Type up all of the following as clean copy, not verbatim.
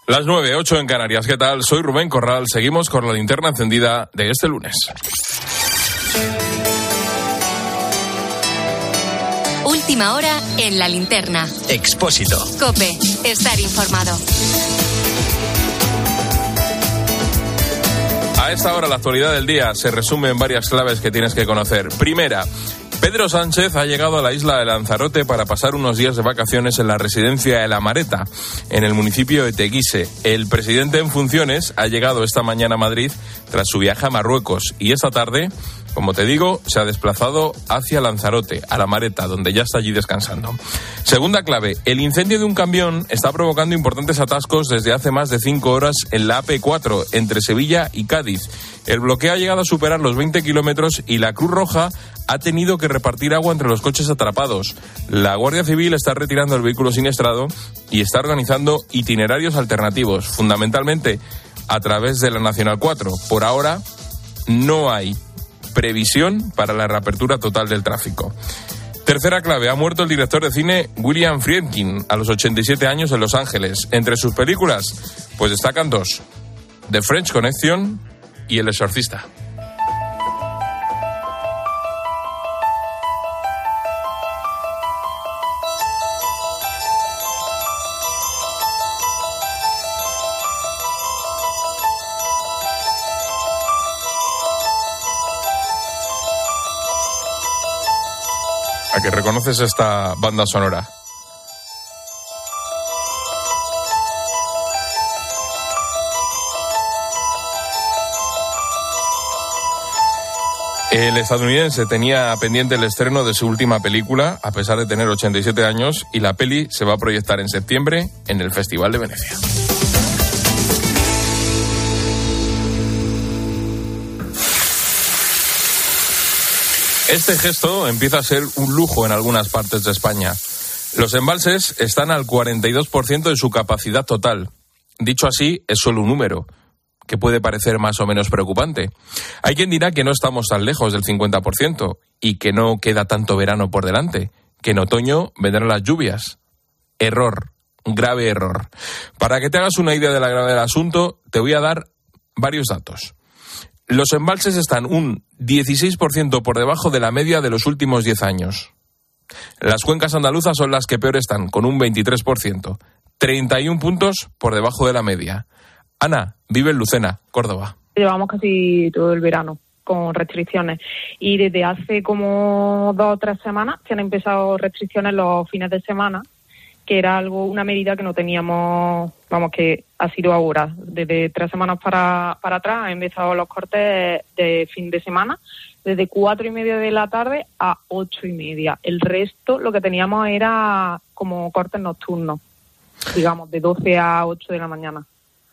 Las 9:08 en Canarias. ¿Qué tal? Soy Rubén Corral. Seguimos con la linterna encendida de este lunes. Última hora en la linterna. Expósito. COPE. Estar informado. A esta hora la actualidad del día se resume en varias claves que tienes que conocer. Primera, Pedro Sánchez ha llegado a la isla de Lanzarote para pasar unos días de vacaciones en la residencia de La Mareta, en el municipio de Teguise. El presidente en funciones ha llegado esta mañana a Madrid tras su viaje a Marruecos y esta tarde, como te digo, se ha desplazado hacia Lanzarote, a La Mareta, donde ya está allí descansando. Segunda clave, el incendio de un camión está provocando importantes atascos desde hace más de 5 horas en la AP4, entre Sevilla y Cádiz. El bloqueo ha llegado a superar los 20 kilómetros y la Cruz Roja ha tenido que repartir agua entre los coches atrapados. La Guardia Civil está retirando el vehículo siniestrado y está organizando itinerarios alternativos, fundamentalmente a través de la Nacional 4. Por ahora no hay previsión para la reapertura total del tráfico. Tercera clave, ha muerto el director de cine William Friedkin a los 87 años en Los Ángeles. Entre sus películas, pues destacan dos: The French Connection y El Exorcista. ¿A que reconoces esta banda sonora? El estadounidense tenía pendiente el estreno de su última película, a pesar de tener 87 años, y la peli se va a proyectar en septiembre en el Festival de Venecia. Este gesto empieza a ser un lujo en algunas partes de España. Los embalses están al 42% de su capacidad total. Dicho así, es solo un número, que puede parecer más o menos preocupante. Hay quien dirá que no estamos tan lejos del 50% y que no queda tanto verano por delante, que en otoño vendrán las lluvias. Error, un grave error. Para que te hagas una idea de la gravedad del asunto, te voy a dar varios datos. Los embalses están un 16% por debajo de la media de los últimos 10 años. Las cuencas andaluzas son las que peor están, con un 23%. 31 puntos por debajo de la media. Ana vive en Lucena, Córdoba. Llevamos casi todo el verano con restricciones y desde hace como 2 o 3 semanas que han empezado restricciones los fines de semana, que era una medida que no teníamos, que ha sido ahora. Desde 3 semanas para atrás han empezado los cortes de fin de semana, desde 4:30 de la tarde a 8:30. El resto lo que teníamos era como cortes nocturnos, digamos, de 12 a 8 de la mañana.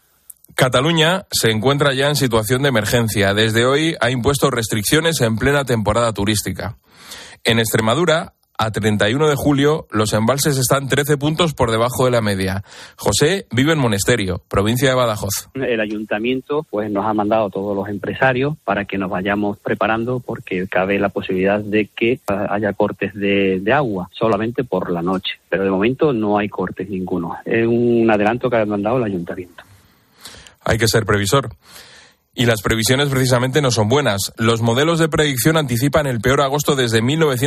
Cataluña se encuentra ya en situación de emergencia. Desde hoy ha impuesto restricciones en plena temporada turística. En Extremadura, a 31 de julio, los embalses están 13 puntos por debajo de la media. José vive en Monesterio, provincia de Badajoz. El ayuntamiento nos ha mandado a todos los empresarios para que nos vayamos preparando, porque cabe la posibilidad de que haya cortes de agua solamente por la noche. Pero de momento no hay cortes ninguno. Es un adelanto que ha mandado el ayuntamiento. Hay que ser previsor. Y las previsiones precisamente no son buenas. Los modelos de predicción anticipan el peor agosto desde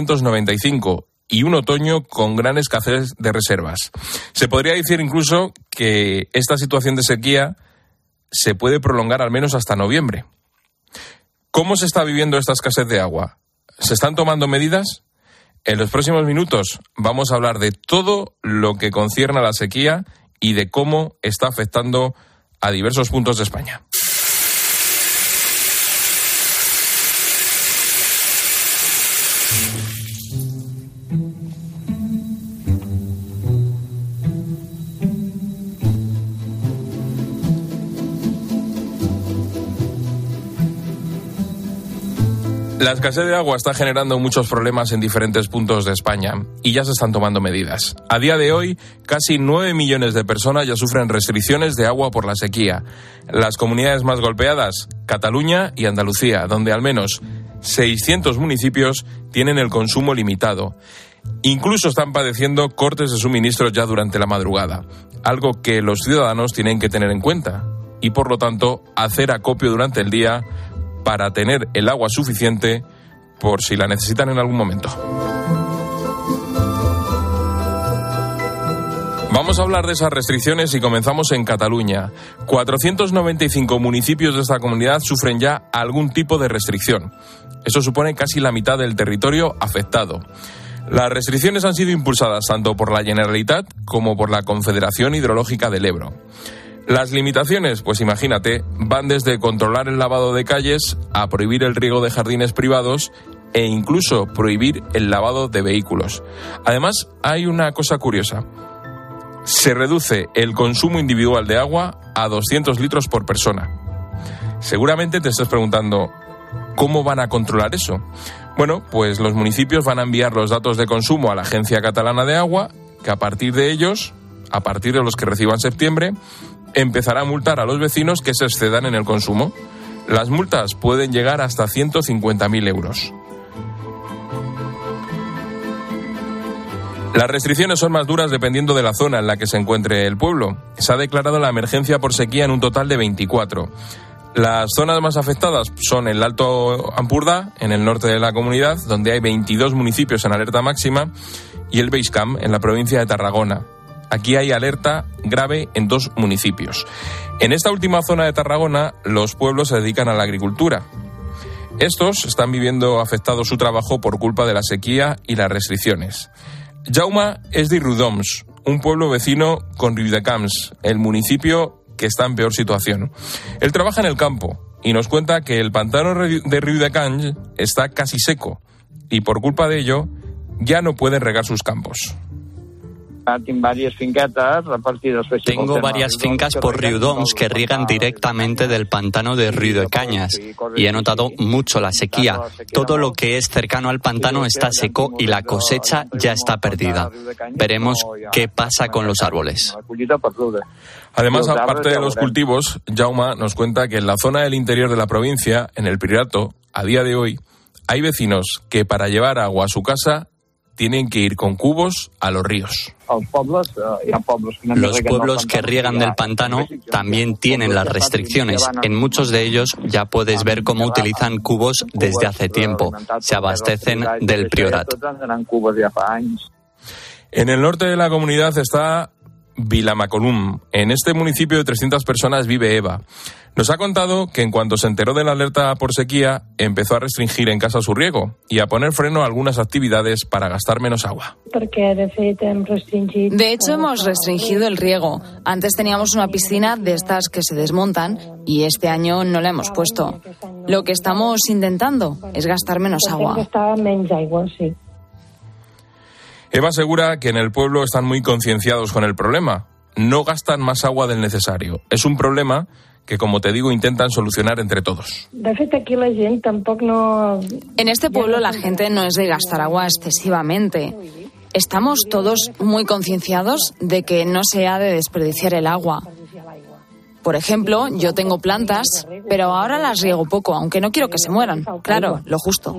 1995 y un otoño con gran escasez de reservas. Se podría decir incluso que esta situación de sequía se puede prolongar al menos hasta noviembre. ¿Cómo se está viviendo esta escasez de agua? ¿Se están tomando medidas? En los próximos minutos vamos a hablar de todo lo que concierne a la sequía y de cómo está afectando a diversos puntos de España. La escasez de agua está generando muchos problemas en diferentes puntos de España y ya se están tomando medidas. A día de hoy, casi 9 millones de personas ya sufren restricciones de agua por la sequía. Las comunidades más golpeadas, Cataluña y Andalucía, donde al menos 600 municipios tienen el consumo limitado. Incluso están padeciendo cortes de suministros ya durante la madrugada, algo que los ciudadanos tienen que tener en cuenta y, por lo tanto, hacer acopio durante el día para tener el agua suficiente por si la necesitan en algún momento. Vamos a hablar de esas restricciones y comenzamos en Cataluña. 495 municipios de esta comunidad sufren ya algún tipo de restricción. Eso supone casi la mitad del territorio afectado. Las restricciones han sido impulsadas tanto por la Generalitat como por la Confederación Hidrológica del Ebro. Las limitaciones, pues imagínate, van desde controlar el lavado de calles a prohibir el riego de jardines privados e incluso prohibir el lavado de vehículos. Además, hay una cosa curiosa. Se reduce el consumo individual de agua a 200 litros por persona. Seguramente te estás preguntando, ¿cómo van a controlar eso? Bueno, pues los municipios van a enviar los datos de consumo a la Agencia Catalana de Agua, que a partir de ellos, a partir de los que reciban septiembre, empezará a multar a los vecinos que se excedan en el consumo. Las multas pueden llegar hasta 150.000 euros. Las restricciones son más duras dependiendo de la zona en la que se encuentre el pueblo. Se ha declarado la emergencia por sequía en un total de 24. Las zonas más afectadas son el Alto Ampurdá, en el norte de la comunidad, donde hay 22 municipios en alerta máxima, y el Baix Camp, en la provincia de Tarragona. Aquí hay alerta grave en 2 municipios. En esta última zona de Tarragona, los pueblos se dedican a la agricultura. Estos están viviendo afectado su trabajo por culpa de la sequía y las restricciones. Jaume es de Riudoms, un pueblo vecino con Riudecamps, el municipio que está en peor situación. Él trabaja en el campo y nos cuenta que el pantano de Riudecamps está casi seco y por culpa de ello ya no pueden regar sus campos. Tengo varias fincas por Riudoms que riegan directamente del pantano de Riudecanyes y he notado mucho la sequía. Todo lo que es cercano al pantano está seco y la cosecha ya está perdida. Veremos qué pasa con los árboles. Además, aparte de los cultivos, Jaume nos cuenta que en la zona del interior de la provincia, en el Priorato, a día de hoy, hay vecinos que para llevar agua a su casa tienen que ir con cubos a los ríos. Los pueblos que riegan del pantano también tienen las restricciones. En muchos de ellos ya puedes ver cómo utilizan cubos desde hace tiempo. Se abastecen del Priorat. En el norte de la comunidad está Vilamacolum. En este municipio de 300 personas vive Eva. Nos ha contado que en cuanto se enteró de la alerta por sequía, empezó a restringir en casa su riego y a poner freno a algunas actividades para gastar menos agua. De hecho, hemos restringido el riego. Antes teníamos una piscina de estas que se desmontan y este año no la hemos puesto. Lo que estamos intentando es gastar menos agua. Eva asegura que en el pueblo están muy concienciados con el problema. No gastan más agua del necesario. Es un problema que, como te digo, intentan solucionar entre todos. En este pueblo la gente no es de gastar agua excesivamente. Estamos todos muy concienciados de que no se ha de desperdiciar el agua. Por ejemplo, yo tengo plantas, pero ahora las riego poco, aunque no quiero que se mueran. Claro, lo justo.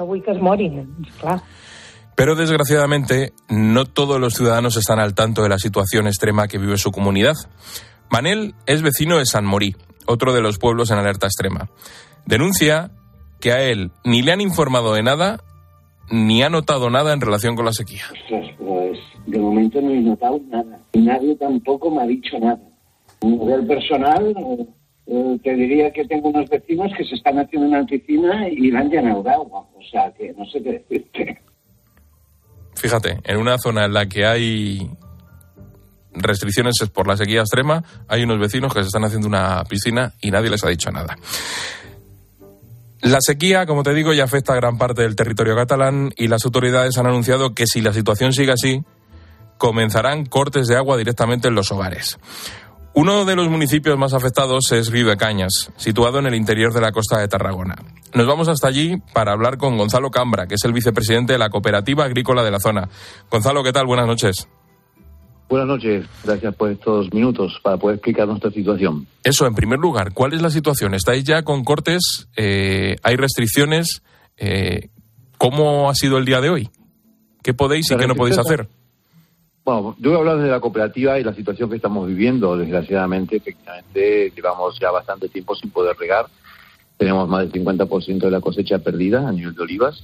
Pero desgraciadamente, no todos los ciudadanos están al tanto de la situación extrema que vive su comunidad. Manel es vecino de Sant Morí, otro de los pueblos en alerta extrema. Denuncia que a él ni le han informado de nada, ni ha notado nada en relación con la sequía. Pues de momento no he notado nada. Nadie tampoco me ha dicho nada. A nivel personal, te diría que tengo unos vecinos que se están haciendo una piscina y la han llenado de agua. O sea, que no sé qué decirte. Fíjate, en una zona en la que hay restricciones por la sequía extrema, hay unos vecinos que se están haciendo una piscina y nadie les ha dicho nada. La sequía, como te digo, ya afecta a gran parte del territorio catalán y las autoridades han anunciado que si la situación sigue así, comenzarán cortes de agua directamente en los hogares. Uno de los municipios más afectados es Riudecanyes, situado en el interior de la costa de Tarragona. Nos vamos hasta allí para hablar con Gonzalo Cambra, que es el vicepresidente de la Cooperativa Agrícola de la zona. Gonzalo, ¿qué tal? Buenas noches. Buenas noches, gracias por estos minutos para poder explicar nuestra situación. Eso, en primer lugar, ¿cuál es la situación? ¿Estáis ya con cortes? ¿Hay restricciones? ¿Cómo ha sido el día de hoy? ¿Qué podéis y qué no podéis hacer? Bueno, yo voy a hablar de la cooperativa y la situación que estamos viviendo. Desgraciadamente, efectivamente, llevamos ya bastante tiempo sin poder regar. Tenemos más del 50% de la cosecha perdida a nivel de olivas,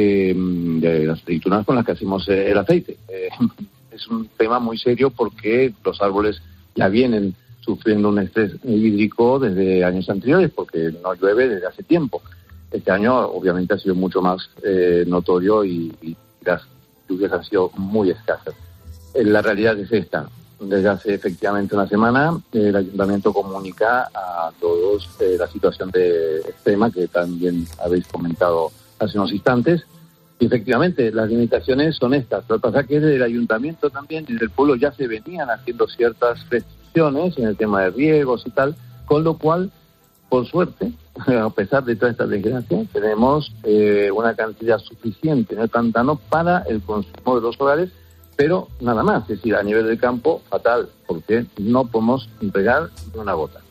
de las aceitunas con las que hacemos el aceite. Es un tema muy serio porque los árboles ya vienen sufriendo un estrés hídrico desde años anteriores porque no llueve desde hace tiempo. Este año, obviamente, ha sido mucho más notorio y las lluvias han sido muy escasas. La realidad es esta. Desde hace efectivamente una semana, el Ayuntamiento comunica a todos la situación de extrema que también habéis comentado hace unos instantes. Y efectivamente, las limitaciones son estas. Lo que pasa es que desde el Ayuntamiento también, desde el pueblo ya se venían haciendo ciertas restricciones en el tema de riegos y tal, con lo cual, por suerte, a pesar de toda esta desgracia, tenemos una cantidad suficiente en el pantano para el consumo de los hogares, pero nada más. Es decir, a nivel del campo, fatal, porque no podemos regar ni una gota.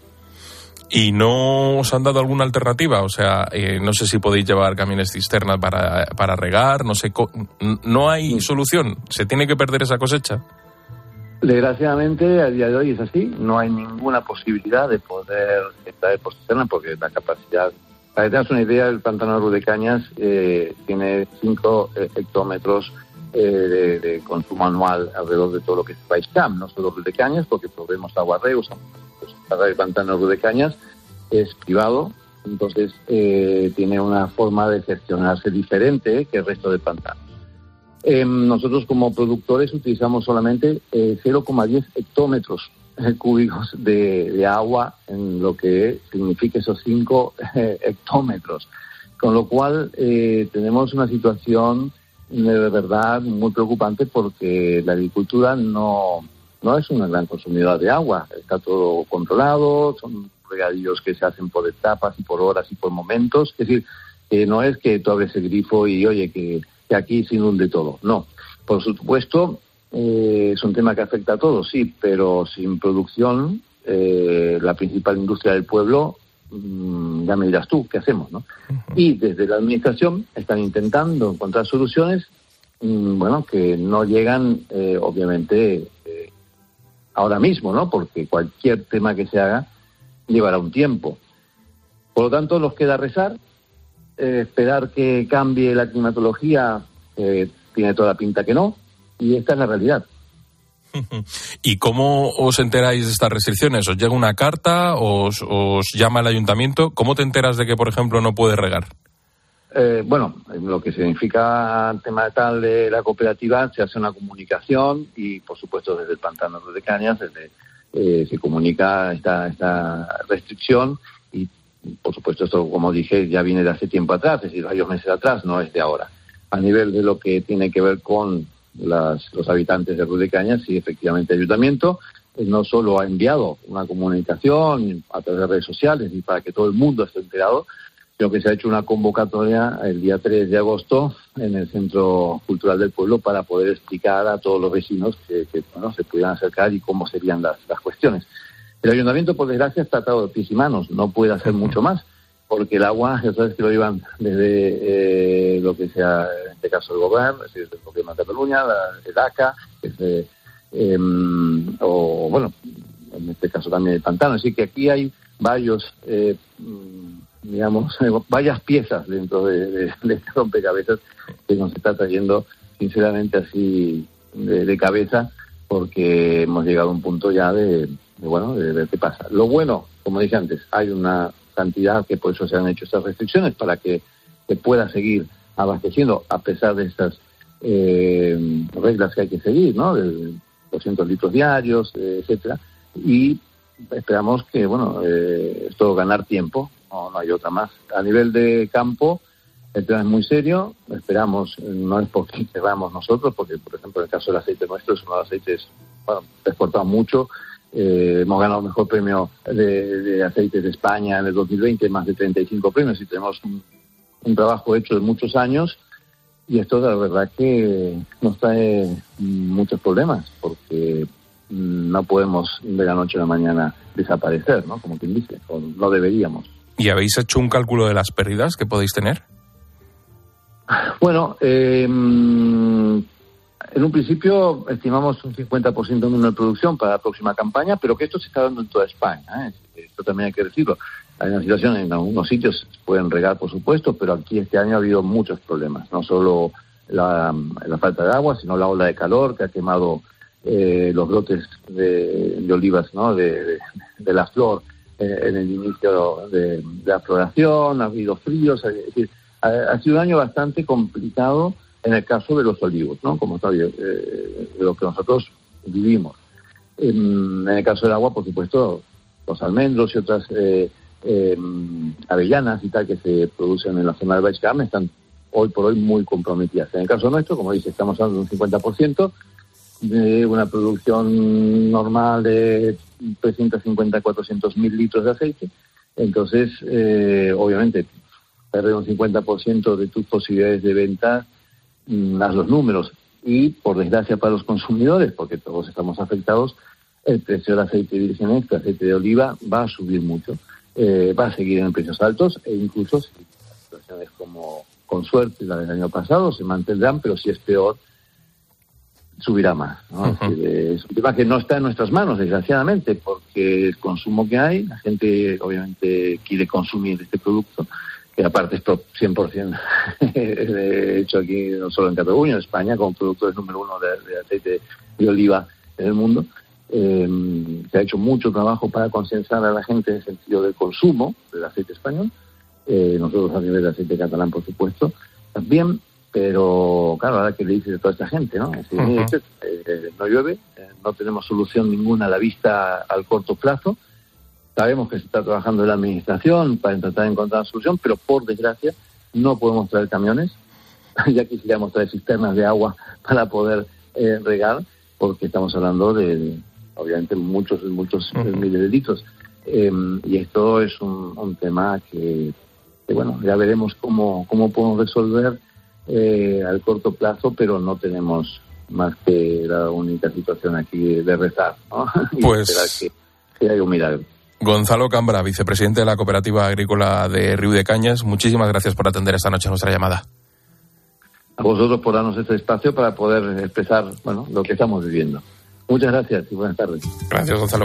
¿Y no os han dado alguna alternativa? O sea, no sé si podéis llevar camiones cisternas para regar, no sé, no hay solución, se tiene que perder esa cosecha. Desgraciadamente, a día de hoy es así, no hay ninguna posibilidad de poder traer por cisterna porque la capacidad... Para que tengas una idea, el pantano de Riudecañas tiene 5 hectómetros de consumo anual alrededor de todo lo que es Baixcamp, no solo Riudecañas, porque proveemos agua Reus, el pantano de Riudecañas es privado, entonces tiene una forma de gestionarse diferente que el resto del pantano. Nosotros como productores utilizamos solamente 0,10 hectómetros cúbicos de agua en lo que significa esos 5 hectómetros, con lo cual tenemos una situación de verdad muy preocupante porque la agricultura no es una gran consumidora de agua, está todo controlado, son regadíos que se hacen por etapas y por horas y por momentos, es decir, no es que tú abres el grifo y oye que aquí se inunde todo, no. Por supuesto, es un tema que afecta a todos, sí, pero sin producción, la principal industria del pueblo, ya me dirás tú, ¿qué hacemos, no? Y desde la administración están intentando encontrar soluciones, que no llegan, obviamente, ahora mismo, ¿no? Porque cualquier tema que se haga llevará un tiempo. Por lo tanto, nos queda rezar, esperar que cambie la climatología, tiene toda la pinta que no, y esta es la realidad. ¿Y cómo os enteráis de estas restricciones? ¿Os llega una carta? ¿Os llama el ayuntamiento? ¿Cómo te enteras de que, por ejemplo, no puedes regar? Lo que significa el tema tal de la cooperativa, se hace una comunicación y, por supuesto, desde el pantano de Riudecañas se comunica esta restricción y, por supuesto, esto, como dije, ya viene de hace tiempo atrás, es decir, varios meses atrás, no es de ahora. A nivel de lo que tiene que ver con los habitantes de Riudecañas, sí, efectivamente, el ayuntamiento no solo ha enviado una comunicación a través de redes sociales y para que todo el mundo esté enterado, sino que se ha hecho una convocatoria el día 3 de agosto en el Centro Cultural del Pueblo para poder explicar a todos los vecinos que se pudieran acercar y cómo serían las cuestiones. El ayuntamiento, por desgracia, está atado de pies y manos, no puede hacer mucho más, porque el agua, ya sabes que lo llevan desde lo que sea, en este caso, el gobierno, es decir, el gobierno de Cataluña, el ACA, en este caso también el pantano. Así que aquí hay varias piezas dentro de este rompecabezas que nos está trayendo, sinceramente, así de cabeza, porque hemos llegado a un punto ya de ver qué pasa. Lo bueno, como dije antes, hay una cantidad que por eso se han hecho estas restricciones para que se pueda seguir abasteciendo a pesar de estas reglas que hay que seguir, ¿no? De 200 litros diarios, etcétera, y esperamos que esto ganar tiempo, no hay otra más. A nivel de campo el tema es muy serio, esperamos, no es porque queramos nosotros, porque por ejemplo en el caso del aceite nuestro es uno de los aceites exportado mucho. Hemos ganado el mejor premio de aceites de España en el 2020, más de 35 premios, y tenemos un trabajo hecho de muchos años, y esto la verdad que nos trae muchos problemas, porque no podemos de la noche a la mañana desaparecer, ¿no? Como quien dice, o no deberíamos. ¿Y habéis hecho un cálculo de las pérdidas que podéis tener? Bueno, En un principio estimamos un 50% de número de producción para la próxima campaña, pero que esto se está dando en toda España, ¿eh? Esto también hay que decirlo. Hay una situación en algunos sitios, pueden regar por supuesto, pero aquí este año ha habido muchos problemas. No solo la falta de agua, sino la ola de calor que ha quemado los brotes de olivas, ¿no? de la flor en el inicio de la floración. Ha habido fríos, es decir, ha sido un año bastante complicado en el caso de los olivos, ¿no? Como está de lo que nosotros vivimos. En el caso del agua, por supuesto, los almendros y otras avellanas y tal que se producen en la zona del Baix Camp están hoy por hoy muy comprometidas. En el caso nuestro, como dice, estamos hablando de un 50% de una producción normal de 350 400 mil litros de aceite. Entonces, obviamente, perder un 50% de tus posibilidades de venta, haz los números. Y, por desgracia para los consumidores, porque todos estamos afectados, el precio del aceite virgen extra, aceite de oliva, va a subir mucho. Va a seguir en precios altos e incluso si situaciones como, con suerte, la del año pasado, se mantendrán, pero si es peor, subirá más, ¿no? Uh-huh. Es decir, es un tema que no está en nuestras manos, desgraciadamente, porque el consumo que hay, la gente obviamente quiere consumir este producto, que aparte es 100% de hecho aquí, no solo en Cataluña, en España, como productores número 1 de aceite de oliva en el mundo. Se ha hecho mucho trabajo para concienciar a la gente en el sentido del consumo del aceite español. Nosotros a nivel de aceite catalán, por supuesto, también. Pero, claro, ahora que le dice a toda esta gente, ¿no? Es decir, no llueve, no tenemos solución ninguna a la vista al corto plazo. Sabemos que se está trabajando en la administración para tratar de encontrar una solución, pero por desgracia no podemos traer camiones. Ya quisiéramos traer cisternas de agua para poder regar, porque estamos hablando de, obviamente, muchos miles de litros. Y esto es un tema que, bueno, ya veremos cómo podemos resolver al corto plazo, pero no tenemos más que la única situación aquí de rezar, ¿no? Pues y esperar que haya un milagro. Gonzalo Cambra, vicepresidente de la Cooperativa Agrícola de Riudecañas, muchísimas gracias por atender esta noche nuestra llamada. A vosotros por darnos este espacio para poder expresar, bueno, lo que estamos viviendo. Muchas gracias y buenas tardes. Gracias, Gonzalo.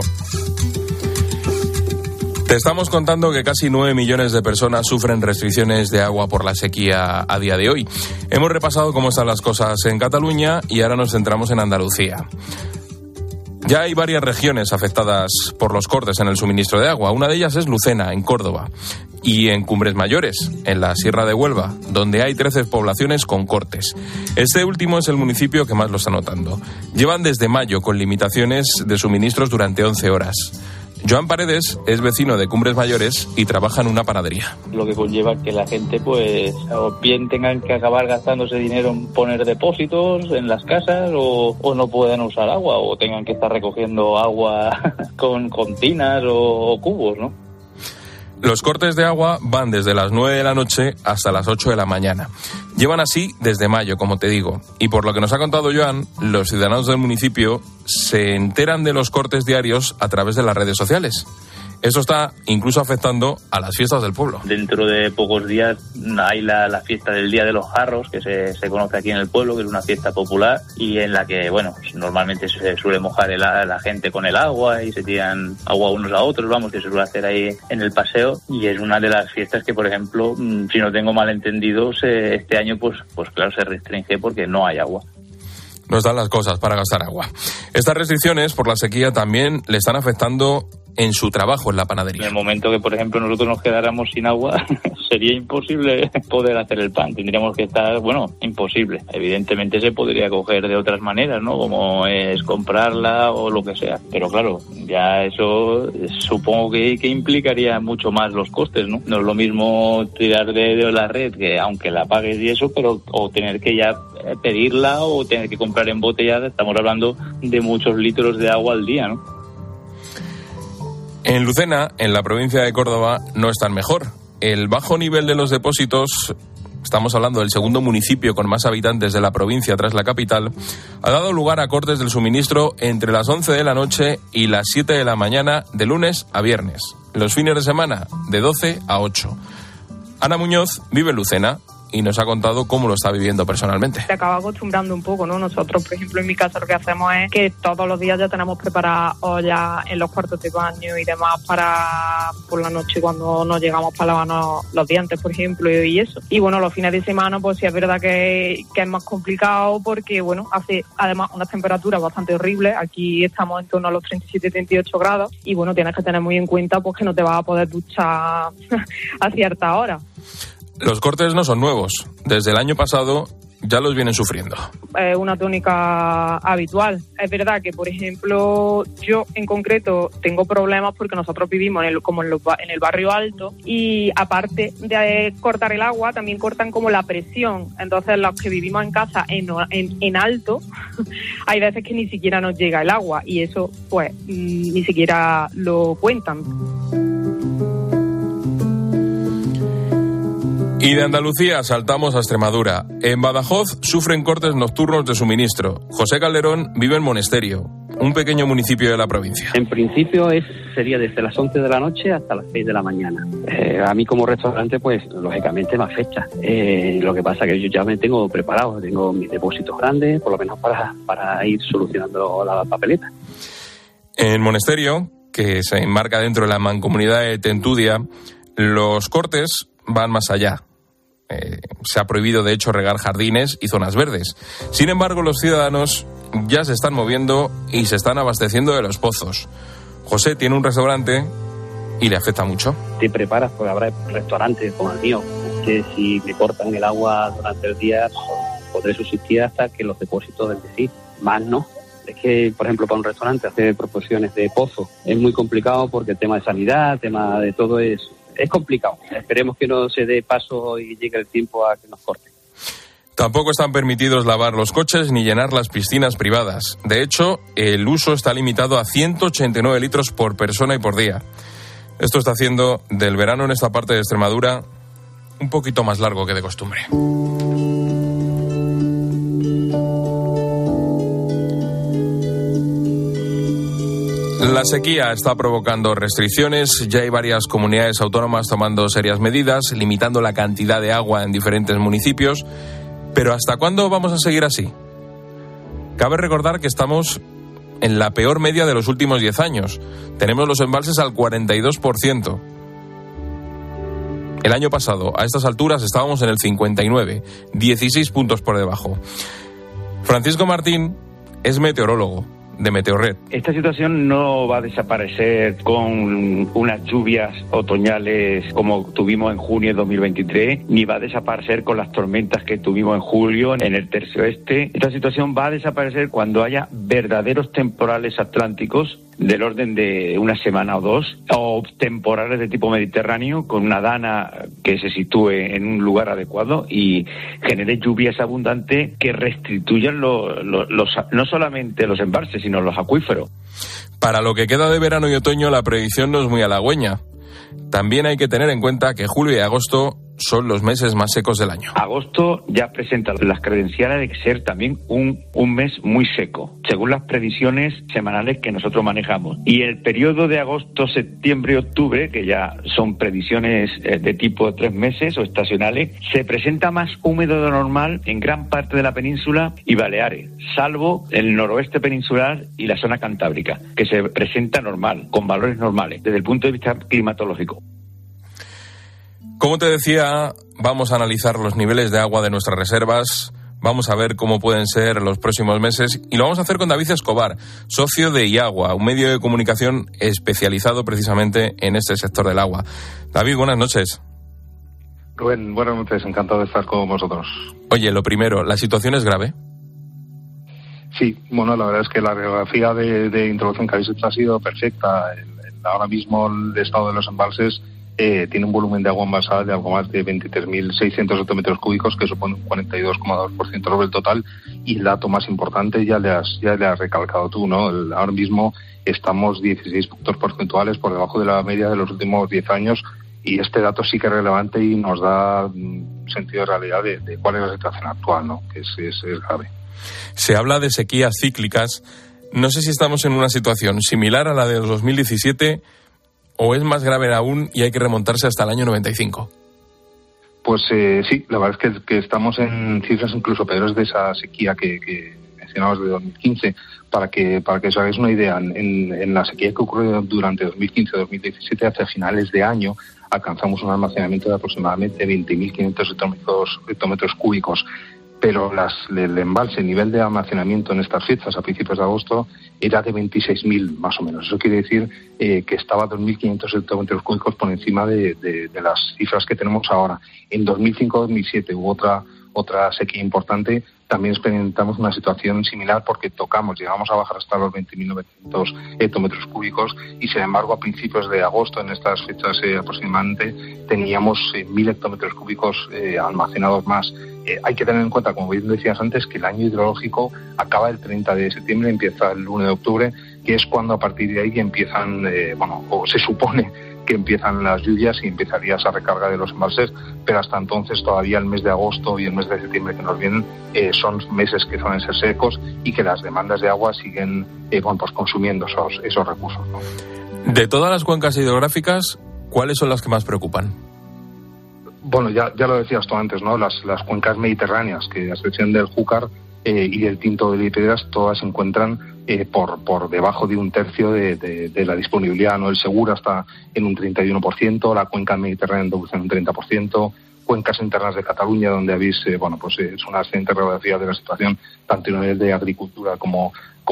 Te estamos contando que casi 9 millones de personas sufren restricciones de agua por la sequía a día de hoy. Hemos repasado cómo están las cosas en Cataluña y ahora nos centramos en Andalucía. Ya hay varias regiones afectadas por los cortes en el suministro de agua. Una de ellas es Lucena, en Córdoba, y en Cumbres Mayores, en la Sierra de Huelva, donde hay 13 poblaciones con cortes. Este último es el municipio que más lo está notando. Llevan desde mayo con limitaciones de suministros durante 11 horas. Joan Paredes es vecino de Cumbres Mayores y trabaja en una panadería. Lo que conlleva que la gente, pues, o bien tengan que acabar gastándose dinero en poner depósitos en las casas o no puedan usar agua o tengan que estar recogiendo agua con tinas o cubos, ¿no? Los cortes de agua van desde las 9 de la noche hasta las 8 de la mañana. Llevan así desde mayo, como te digo. Y por lo que nos ha contado Joan, los ciudadanos del municipio se enteran de los cortes diarios a través de las redes sociales. Esto está incluso afectando a las fiestas del pueblo. Dentro de pocos días hay la fiesta del Día de los Jarros, que se conoce aquí en el pueblo, que es una fiesta popular y en la que, bueno, normalmente se suele mojar la gente con el agua y se tiran agua unos a otros, vamos, que se suele hacer ahí en el paseo. Y es una de las fiestas que, por ejemplo, si no tengo mal entendido, este año, pues claro, se restringe porque no hay agua. Nos dan las cosas para gastar agua. Estas restricciones por la sequía también le están afectando en su trabajo en la panadería. En el momento que, por ejemplo, nosotros nos quedáramos sin agua, sería imposible poder hacer el pan. Tendríamos que estar, imposible. Evidentemente se podría coger de otras maneras, ¿no? Como es comprarla o lo que sea. Pero claro, ya eso supongo que implicaría mucho más los costes, ¿no? No es lo mismo tirar de la red, que aunque la pagues y eso, pero o tener que ya pedirla o tener que comprar embotellada. Estamos hablando de muchos litros de agua al día, ¿no? En Lucena, en la provincia de Córdoba, no es tan mejor. El bajo nivel de los depósitos, estamos hablando del segundo municipio con más habitantes de la provincia tras la capital, ha dado lugar a cortes del suministro entre las 11 de la noche y las 7 de la mañana de lunes a viernes. Los fines de semana, de 12 a 8. Ana Muñoz vive en Lucena y nos ha contado cómo lo está viviendo personalmente. Te acaba acostumbrando un poco, ¿no? Nosotros, por ejemplo, en mi casa lo que hacemos es que todos los días ya tenemos preparadas ollas en los cuartos de baño y demás para por la noche cuando nos llegamos para lavarnos los dientes, por ejemplo, y eso. Y bueno, los fines de semana, pues sí es verdad que es más complicado porque, bueno, hace además unas temperaturas bastante horribles. Aquí estamos en torno a los 37-38 grados y, bueno, tienes que tener muy en cuenta pues que no te vas a poder duchar a cierta hora. Los cortes no son nuevos. Desde el año pasado ya los vienen sufriendo. Es una tónica habitual. Es verdad que, por ejemplo, yo en concreto tengo problemas porque nosotros vivimos en el barrio alto y aparte de cortar el agua, también cortan como la presión. Entonces, los que vivimos en casa en alto, hay veces que ni siquiera nos llega el agua y eso, pues, ni siquiera lo cuentan. Y de Andalucía saltamos a Extremadura. En Badajoz sufren cortes nocturnos de suministro. José Calderón vive en Monesterio, un pequeño municipio de la provincia. En principio sería desde las 11 de la noche hasta las 6 de la mañana. A mí como restaurante, pues lógicamente más fechas. Lo que pasa que yo ya me tengo preparado, tengo mis depósitos grandes, por lo menos para ir solucionando la papeleta. En Monesterio, que se enmarca dentro de la mancomunidad de Tentudia, los cortes van más allá. Se ha prohibido, de hecho, regar jardines y zonas verdes. Sin embargo, los ciudadanos ya se están moviendo y se están abasteciendo de los pozos. José tiene un restaurante y le afecta mucho. Te preparas, porque habrá restaurantes como el mío, que si me cortan el agua durante el día, podré subsistir hasta que los depósitos del decir, más no. Es que, por ejemplo, para un restaurante hacer proporciones de pozo es muy complicado porque el tema de sanidad, el tema de todo es complicado. Esperemos que no se dé paso y llegue el tiempo a que nos corten. Tampoco están permitidos lavar los coches ni llenar las piscinas privadas. De hecho, el uso está limitado a 189 litros por persona y por día. Esto está haciendo del verano en esta parte de Extremadura un poquito más largo que de costumbre. La sequía está provocando restricciones, ya hay varias comunidades autónomas tomando serias medidas, limitando la cantidad de agua en diferentes municipios, pero ¿hasta cuándo vamos a seguir así? Cabe recordar que estamos en la peor media de los últimos 10 años. Tenemos los embalses al 42%. El año pasado, a estas alturas, estábamos en el 59, 16 puntos por debajo. Francisco Martín es meteorólogo de Meteorred. Esta situación no va a desaparecer con unas lluvias otoñales como tuvimos en junio de 2023, ni va a desaparecer con las tormentas que tuvimos en julio en el tercio oeste. Esta situación va a desaparecer cuando haya verdaderos temporales atlánticos del orden de una semana o dos, o temporales de tipo mediterráneo con una dana que se sitúe en un lugar adecuado y genere lluvias abundantes que restituyan no solamente los embalses, sino los acuíferos. Para lo que queda de verano y otoño, la predicción no es muy halagüeña. También hay que tener en cuenta que julio y agosto son los meses más secos del año. Agosto ya presenta las credenciales de ser también un mes muy seco, según las previsiones semanales que nosotros manejamos. Y el periodo de agosto, septiembre y octubre, que ya son previsiones de tipo 3 meses o estacionales, se presenta más húmedo de lo normal en gran parte de la península y Baleares, salvo el noroeste peninsular y la zona cantábrica, que se presenta normal, con valores normales, desde el punto de vista climatológico. Como te decía, vamos a analizar los niveles de agua de nuestras reservas, vamos a ver cómo pueden ser los próximos meses y lo vamos a hacer con David Escobar, socio de IAGUA, un medio de comunicación especializado precisamente en este sector del agua. David, buenas noches. Rubén, buenas noches, encantado de estar con vosotros. Oye, lo primero, ¿la situación es grave? Sí, bueno, la verdad es que la radiografía de introducción que habéis hecho ha sido perfecta. Ahora mismo el estado de los embalses tiene un volumen de agua envasada de algo más de 23.600 hectómetros cúbicos, que supone un 42,2% sobre el total, y el dato más importante ya le has recalcado tú, ¿no? Ahora mismo estamos 16 puntos porcentuales por debajo de la media de los últimos 10 años, y este dato sí que es relevante y nos da sentido de realidad de cuál es la situación actual, ¿no? Que es grave. Se habla de sequías cíclicas. No sé si estamos en una situación similar a la de 2017 o es más grave aún y hay que remontarse hasta el año 95. Pues sí, la verdad es que estamos en cifras incluso peores de esa sequía que mencionabas de 2015. Para que os hagáis una idea, en la sequía que ocurrió durante 2015-2017, hacia finales de año, alcanzamos un almacenamiento de aproximadamente 20.500 hectómetros cúbicos. Pero el embalse, el nivel de almacenamiento en estas fechas, a principios de agosto, era de 26.000 más o menos. Eso quiere decir que estaba 2.500 hectómetros cúbicos por encima de las cifras que tenemos ahora. En 2005-2007 hubo otra sequía importante. También experimentamos una situación similar porque llegamos a bajar hasta los 20.900 hectómetros cúbicos y, sin embargo, a principios de agosto, en estas fechas aproximadamente, teníamos 1.000 hectómetros cúbicos almacenados más. Hay que tener en cuenta, como bien decías antes, que el año hidrológico acaba el 30 de septiembre, empieza el 1 de octubre, que es cuando a partir de ahí empiezan, o se supone que empiezan las lluvias y empezaría esa recarga de los embalses, pero hasta entonces todavía el mes de agosto y el mes de septiembre que nos vienen son meses que suelen ser secos y que las demandas de agua siguen consumiendo esos recursos, ¿no? De todas las cuencas hidrográficas, ¿cuáles son las que más preocupan? Bueno, ya lo decías tú antes, ¿no? Las cuencas mediterráneas, que a excepción del Júcar y del Tinto de Piedras, todas se encuentran por debajo de un tercio de la disponibilidad, ¿no? El Segura está en un 31%, la cuenca mediterránea en un 30%, cuencas internas de Cataluña, donde habéis, es una excelente radiografía de la situación, tanto a nivel de agricultura como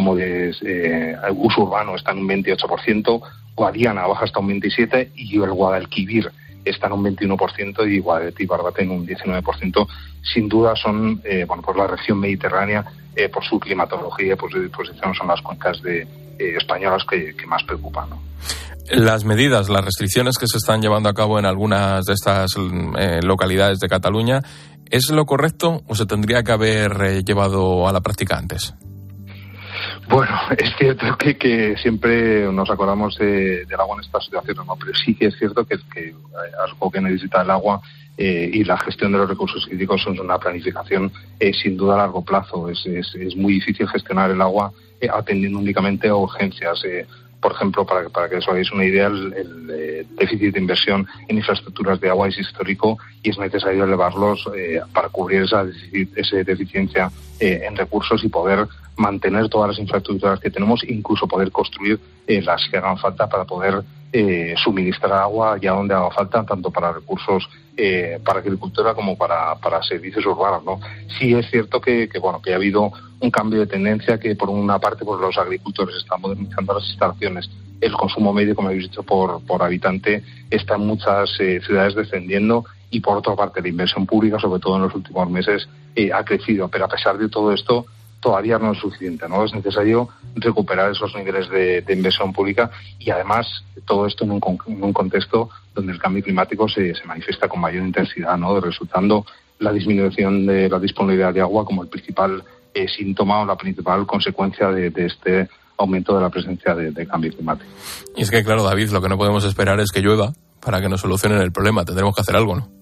de uso urbano, está en un 28%, Guadiana baja hasta un 27% y el Guadalquivir está en un 21% y Guadalete y Barbate en un 19%. Sin duda son, la región mediterránea, por su climatología y por su disposición, son las cuencas españolas que más preocupan, ¿no? Las medidas, las restricciones que se están llevando a cabo en algunas de estas localidades de Cataluña, ¿es lo correcto o se tendría que haber llevado a la práctica antes? Bueno, es cierto que siempre nos acordamos del agua en estas situaciones, ¿no? Pero sí que es cierto que algo que necesita el agua y la gestión de los recursos hídricos son una planificación sin duda a largo plazo. Es muy difícil gestionar el agua atendiendo únicamente a urgencias. Por ejemplo, para que os hagáis una idea, el déficit de inversión en infraestructuras de agua es histórico y es necesario elevarlos para cubrir esa deficiencia en recursos y poder mantener todas las infraestructuras que tenemos, incluso poder construir las que hagan falta para poder suministrar agua allá donde haga falta, tanto para recursos para agricultura como para servicios urbanos, ¿no? Sí es cierto que ha habido un cambio de tendencia, que por una parte pues los agricultores están modernizando las instalaciones. El consumo medio, como habéis dicho, por habitante está en muchas ciudades descendiendo y por otra parte la inversión pública, sobre todo en los últimos meses, ha crecido. Pero a pesar de todo esto, todavía no es suficiente, ¿no? Es necesario recuperar esos niveles de inversión pública y además todo esto en un contexto donde el cambio climático se manifiesta con mayor intensidad, ¿no? Resultando la disminución de la disponibilidad de agua como el principal síntoma o la principal consecuencia de este aumento de la presencia de cambio climático. Y es que, claro, David, lo que no podemos esperar es que llueva para que nos solucionen el problema. Tendremos que hacer algo, ¿no?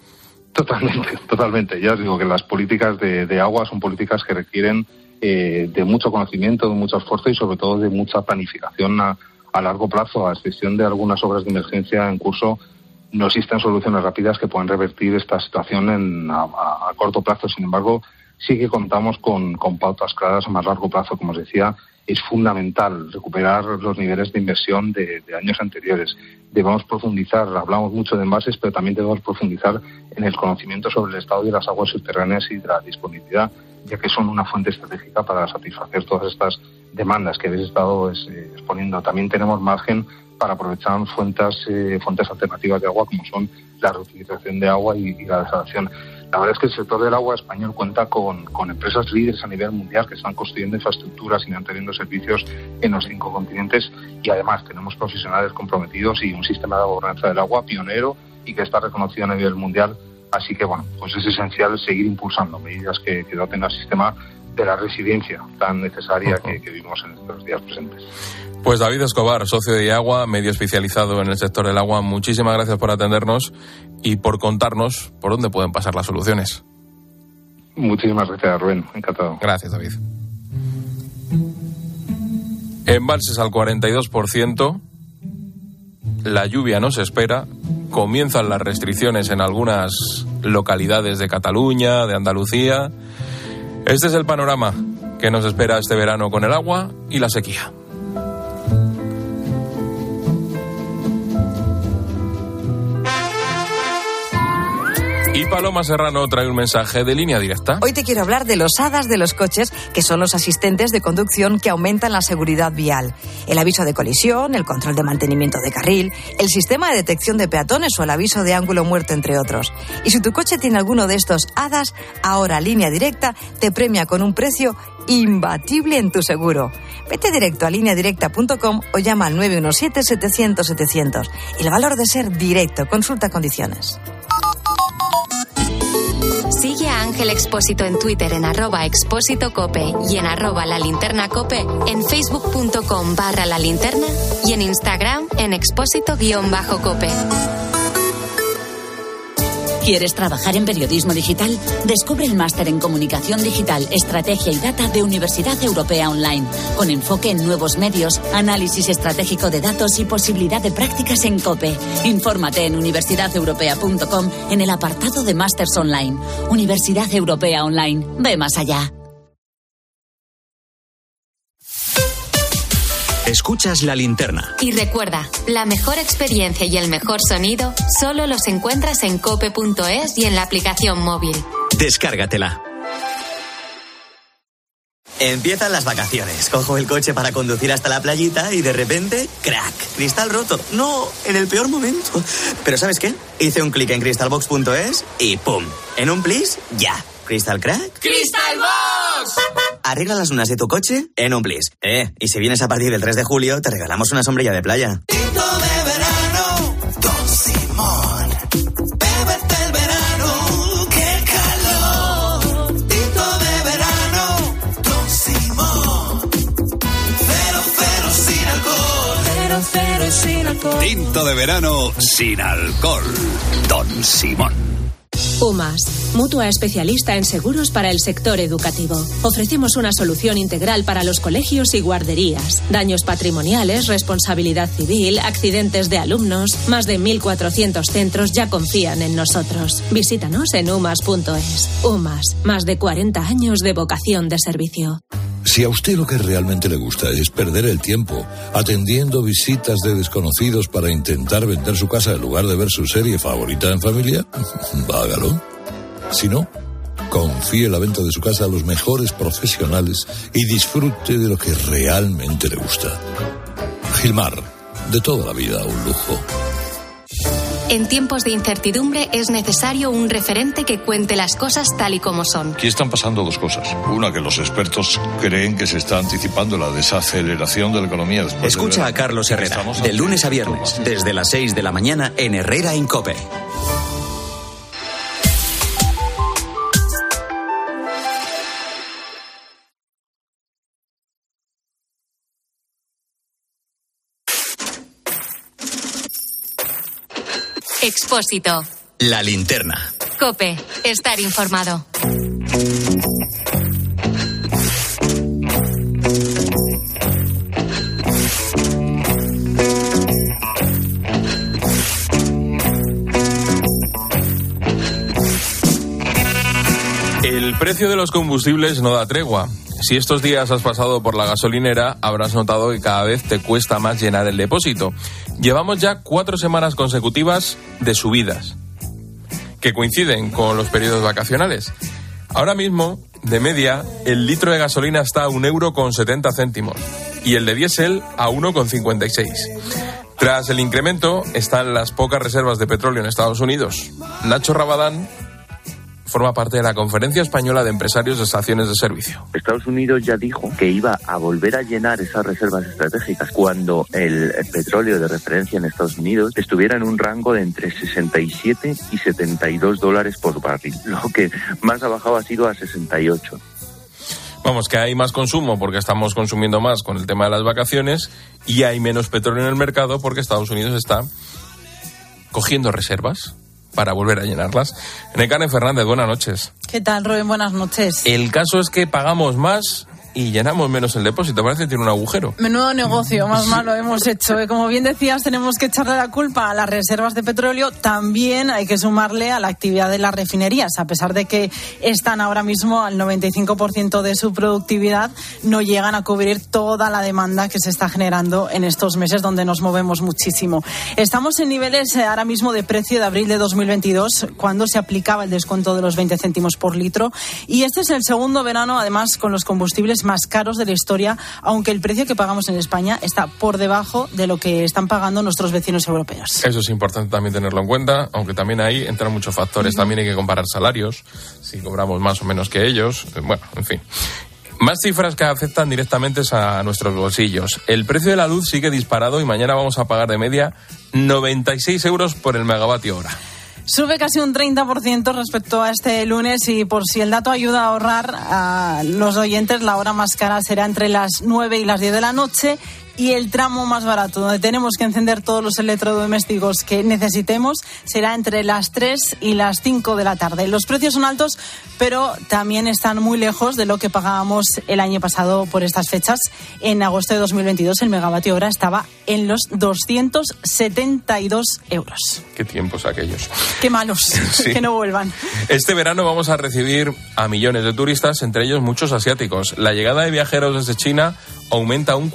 Totalmente. Ya os digo que las políticas de agua son políticas que requieren de mucho conocimiento, de mucho esfuerzo y sobre todo de mucha planificación a largo plazo. A excepción de algunas obras de emergencia en curso, no existen soluciones rápidas que puedan revertir esta situación a corto plazo. Sin embargo, sí que contamos con pautas claras a más largo plazo. Como os decía, es fundamental recuperar los niveles de inversión de años anteriores. Debemos profundizar, hablamos mucho de envases, pero también debemos profundizar en el conocimiento sobre el estado de las aguas subterráneas y de la disponibilidad, ya que son una fuente estratégica para satisfacer todas estas demandas que habéis estado exponiendo. También tenemos margen para aprovechar fuentes alternativas de agua, como son la reutilización de agua y la desalación. La verdad es que el sector del agua español cuenta con empresas líderes a nivel mundial que están construyendo infraestructuras y manteniendo servicios en los 5 continentes y además tenemos profesionales comprometidos y un sistema de gobernanza del agua pionero y que está reconocido a nivel mundial. Así que, pues es esencial seguir impulsando medidas que doten al sistema de la resiliencia tan necesaria que vivimos en estos días presentes. Pues David Escobar, socio de IAGUA, medio especializado en el sector del agua, muchísimas gracias por atendernos y por contarnos por dónde pueden pasar las soluciones. Muchísimas gracias, Rubén. Encantado. Gracias, David. Embalses al 42%, la lluvia no se espera comienzan las restricciones en algunas localidades de Cataluña, de Andalucía. Este es el panorama que nos espera este verano con el agua y la sequía. Y Paloma Serrano trae un mensaje de Línea Directa. Hoy te quiero hablar de los hadas de los coches, que son los asistentes de conducción que aumentan la seguridad vial. El aviso de colisión, el control de mantenimiento de carril, el sistema de detección de peatones o el aviso de ángulo muerto, entre otros. Y si tu coche tiene alguno de estos hadas, ahora Línea Directa te premia con un precio imbatible en tu seguro. Vete directo a lineadirecta.com o llama al 917-700-700. El valor de ser directo. Consulta condiciones. Sigue a Ángel Expósito en Twitter en @expósitocope y en @lalinternacope, en facebook.com/lalinterna y en Instagram en expósito_cope. ¿Quieres trabajar en periodismo digital? Descubre el máster en Comunicación Digital, Estrategia y Data de Universidad Europea Online, con enfoque en nuevos medios, análisis estratégico de datos y posibilidad de prácticas en COPE. Infórmate en universidadeuropea.com en el apartado de Másters Online. Universidad Europea Online. Ve más allá. Escuchas La Linterna. Y recuerda, la mejor experiencia y el mejor sonido solo los encuentras en cope.es y en la aplicación móvil. Descárgatela. Empiezan las vacaciones. Cojo el coche para conducir hasta la playita y de repente, ¡crack! Cristal roto. No, en el peor momento. Pero ¿sabes qué? Hice un clic en crystalbox.es y ¡pum! En un plis, ya. ¿Crystal crack? ¡Crystal Box! Arregla las lunas de tu coche en un plis. Y si vienes a partir del 3 de julio, te regalamos una sombrilla de playa. Tinto de verano, Don Simón. Bébete el verano, qué calor. Tinto de verano, Don Simón. Cero sin alcohol. Cero sin alcohol. Tinto de verano sin alcohol. Don Simón. UMAS, mutua especialista en seguros para el sector educativo. Ofrecemos una solución integral para los colegios y guarderías. Daños patrimoniales, responsabilidad civil, accidentes de alumnos. Más de 1.400 centros ya confían en nosotros. Visítanos en umas.es. UMAS, más de 40 años de vocación de servicio. Si a usted lo que realmente le gusta es perder el tiempo atendiendo visitas de desconocidos para intentar vender su casa en lugar de ver su serie favorita en familia, hágalo. Si no, confíe la venta de su casa a los mejores profesionales y disfrute de lo que realmente le gusta. Gilmar, de toda la vida un lujo. En tiempos de incertidumbre es necesario un referente que cuente las cosas tal y como son. Aquí están pasando dos cosas. Una, que los expertos creen que se está anticipando la desaceleración de la economía después. Escucha a Carlos Herrera, de lunes a viernes, desde las 6 de la mañana en Herrera en COPE. Expósito. La Linterna. COPE. Estar informado. El precio de los combustibles no da tregua. Si estos días has pasado por la gasolinera, habrás notado que cada vez te cuesta más llenar el depósito. Llevamos ya 4 semanas consecutivas de subidas, que coinciden con los periodos vacacionales. Ahora mismo, de media, el litro de gasolina está a €1,70 y el de diésel a €1,56. Tras el incremento, están las pocas reservas de petróleo en Estados Unidos. Nacho Rabadán forma parte de la Conferencia Española de Empresarios de Estaciones de Servicio. Estados Unidos ya dijo que iba a volver a llenar esas reservas estratégicas cuando el petróleo de referencia en Estados Unidos estuviera en un rango de entre 67 y $72 por barril. Lo que más ha bajado ha sido a 68. Vamos, que hay más consumo porque estamos consumiendo más con el tema de las vacaciones y hay menos petróleo en el mercado porque Estados Unidos está cogiendo reservas para volver a llenarlas. Nekane Fernández, buenas noches. ¿Qué tal, Rubén? Buenas noches. El caso es que pagamos más y llenamos menos el depósito. Parece que tiene un agujero. Menudo negocio, más malo hemos hecho. Como bien decías, tenemos que echarle la culpa a las reservas de petróleo. También hay que sumarle a la actividad de las refinerías. A pesar de que están ahora mismo al 95% de su productividad, no llegan a cubrir toda la demanda que se está generando en estos meses donde nos movemos muchísimo. Estamos en niveles ahora mismo de precio de abril de 2022, cuando se aplicaba el descuento de los 20 céntimos por litro. Y este es el segundo verano, además, con los combustibles más caros de la historia, aunque el precio que pagamos en España está por debajo de lo que están pagando nuestros vecinos europeos. Eso es importante también tenerlo en cuenta, aunque también ahí entran muchos factores. También hay que comparar salarios, si cobramos más o menos que ellos. Bueno, en fin. Más cifras que afectan directamente a nuestros bolsillos. El precio de la luz sigue disparado y mañana vamos a pagar de media 96 euros por el megavatio hora. Sube casi un 30% respecto a este lunes y por si el dato ayuda a ahorrar a los oyentes, la hora más cara será entre las 9 y las 10 de la noche y el tramo más barato, donde tenemos que encender todos los electrodomésticos que necesitemos, será entre las 3 y las 5 de la tarde. Los precios son altos, pero también están muy lejos de lo que pagábamos el año pasado por estas fechas. En agosto de 2022 el megavatio hora estaba en los 272 euros. Qué tiempos aquellos. Qué malos, Sí. que no vuelvan. Este verano vamos a recibir a millones de turistas, entre ellos muchos asiáticos. La llegada de viajeros desde China aumenta un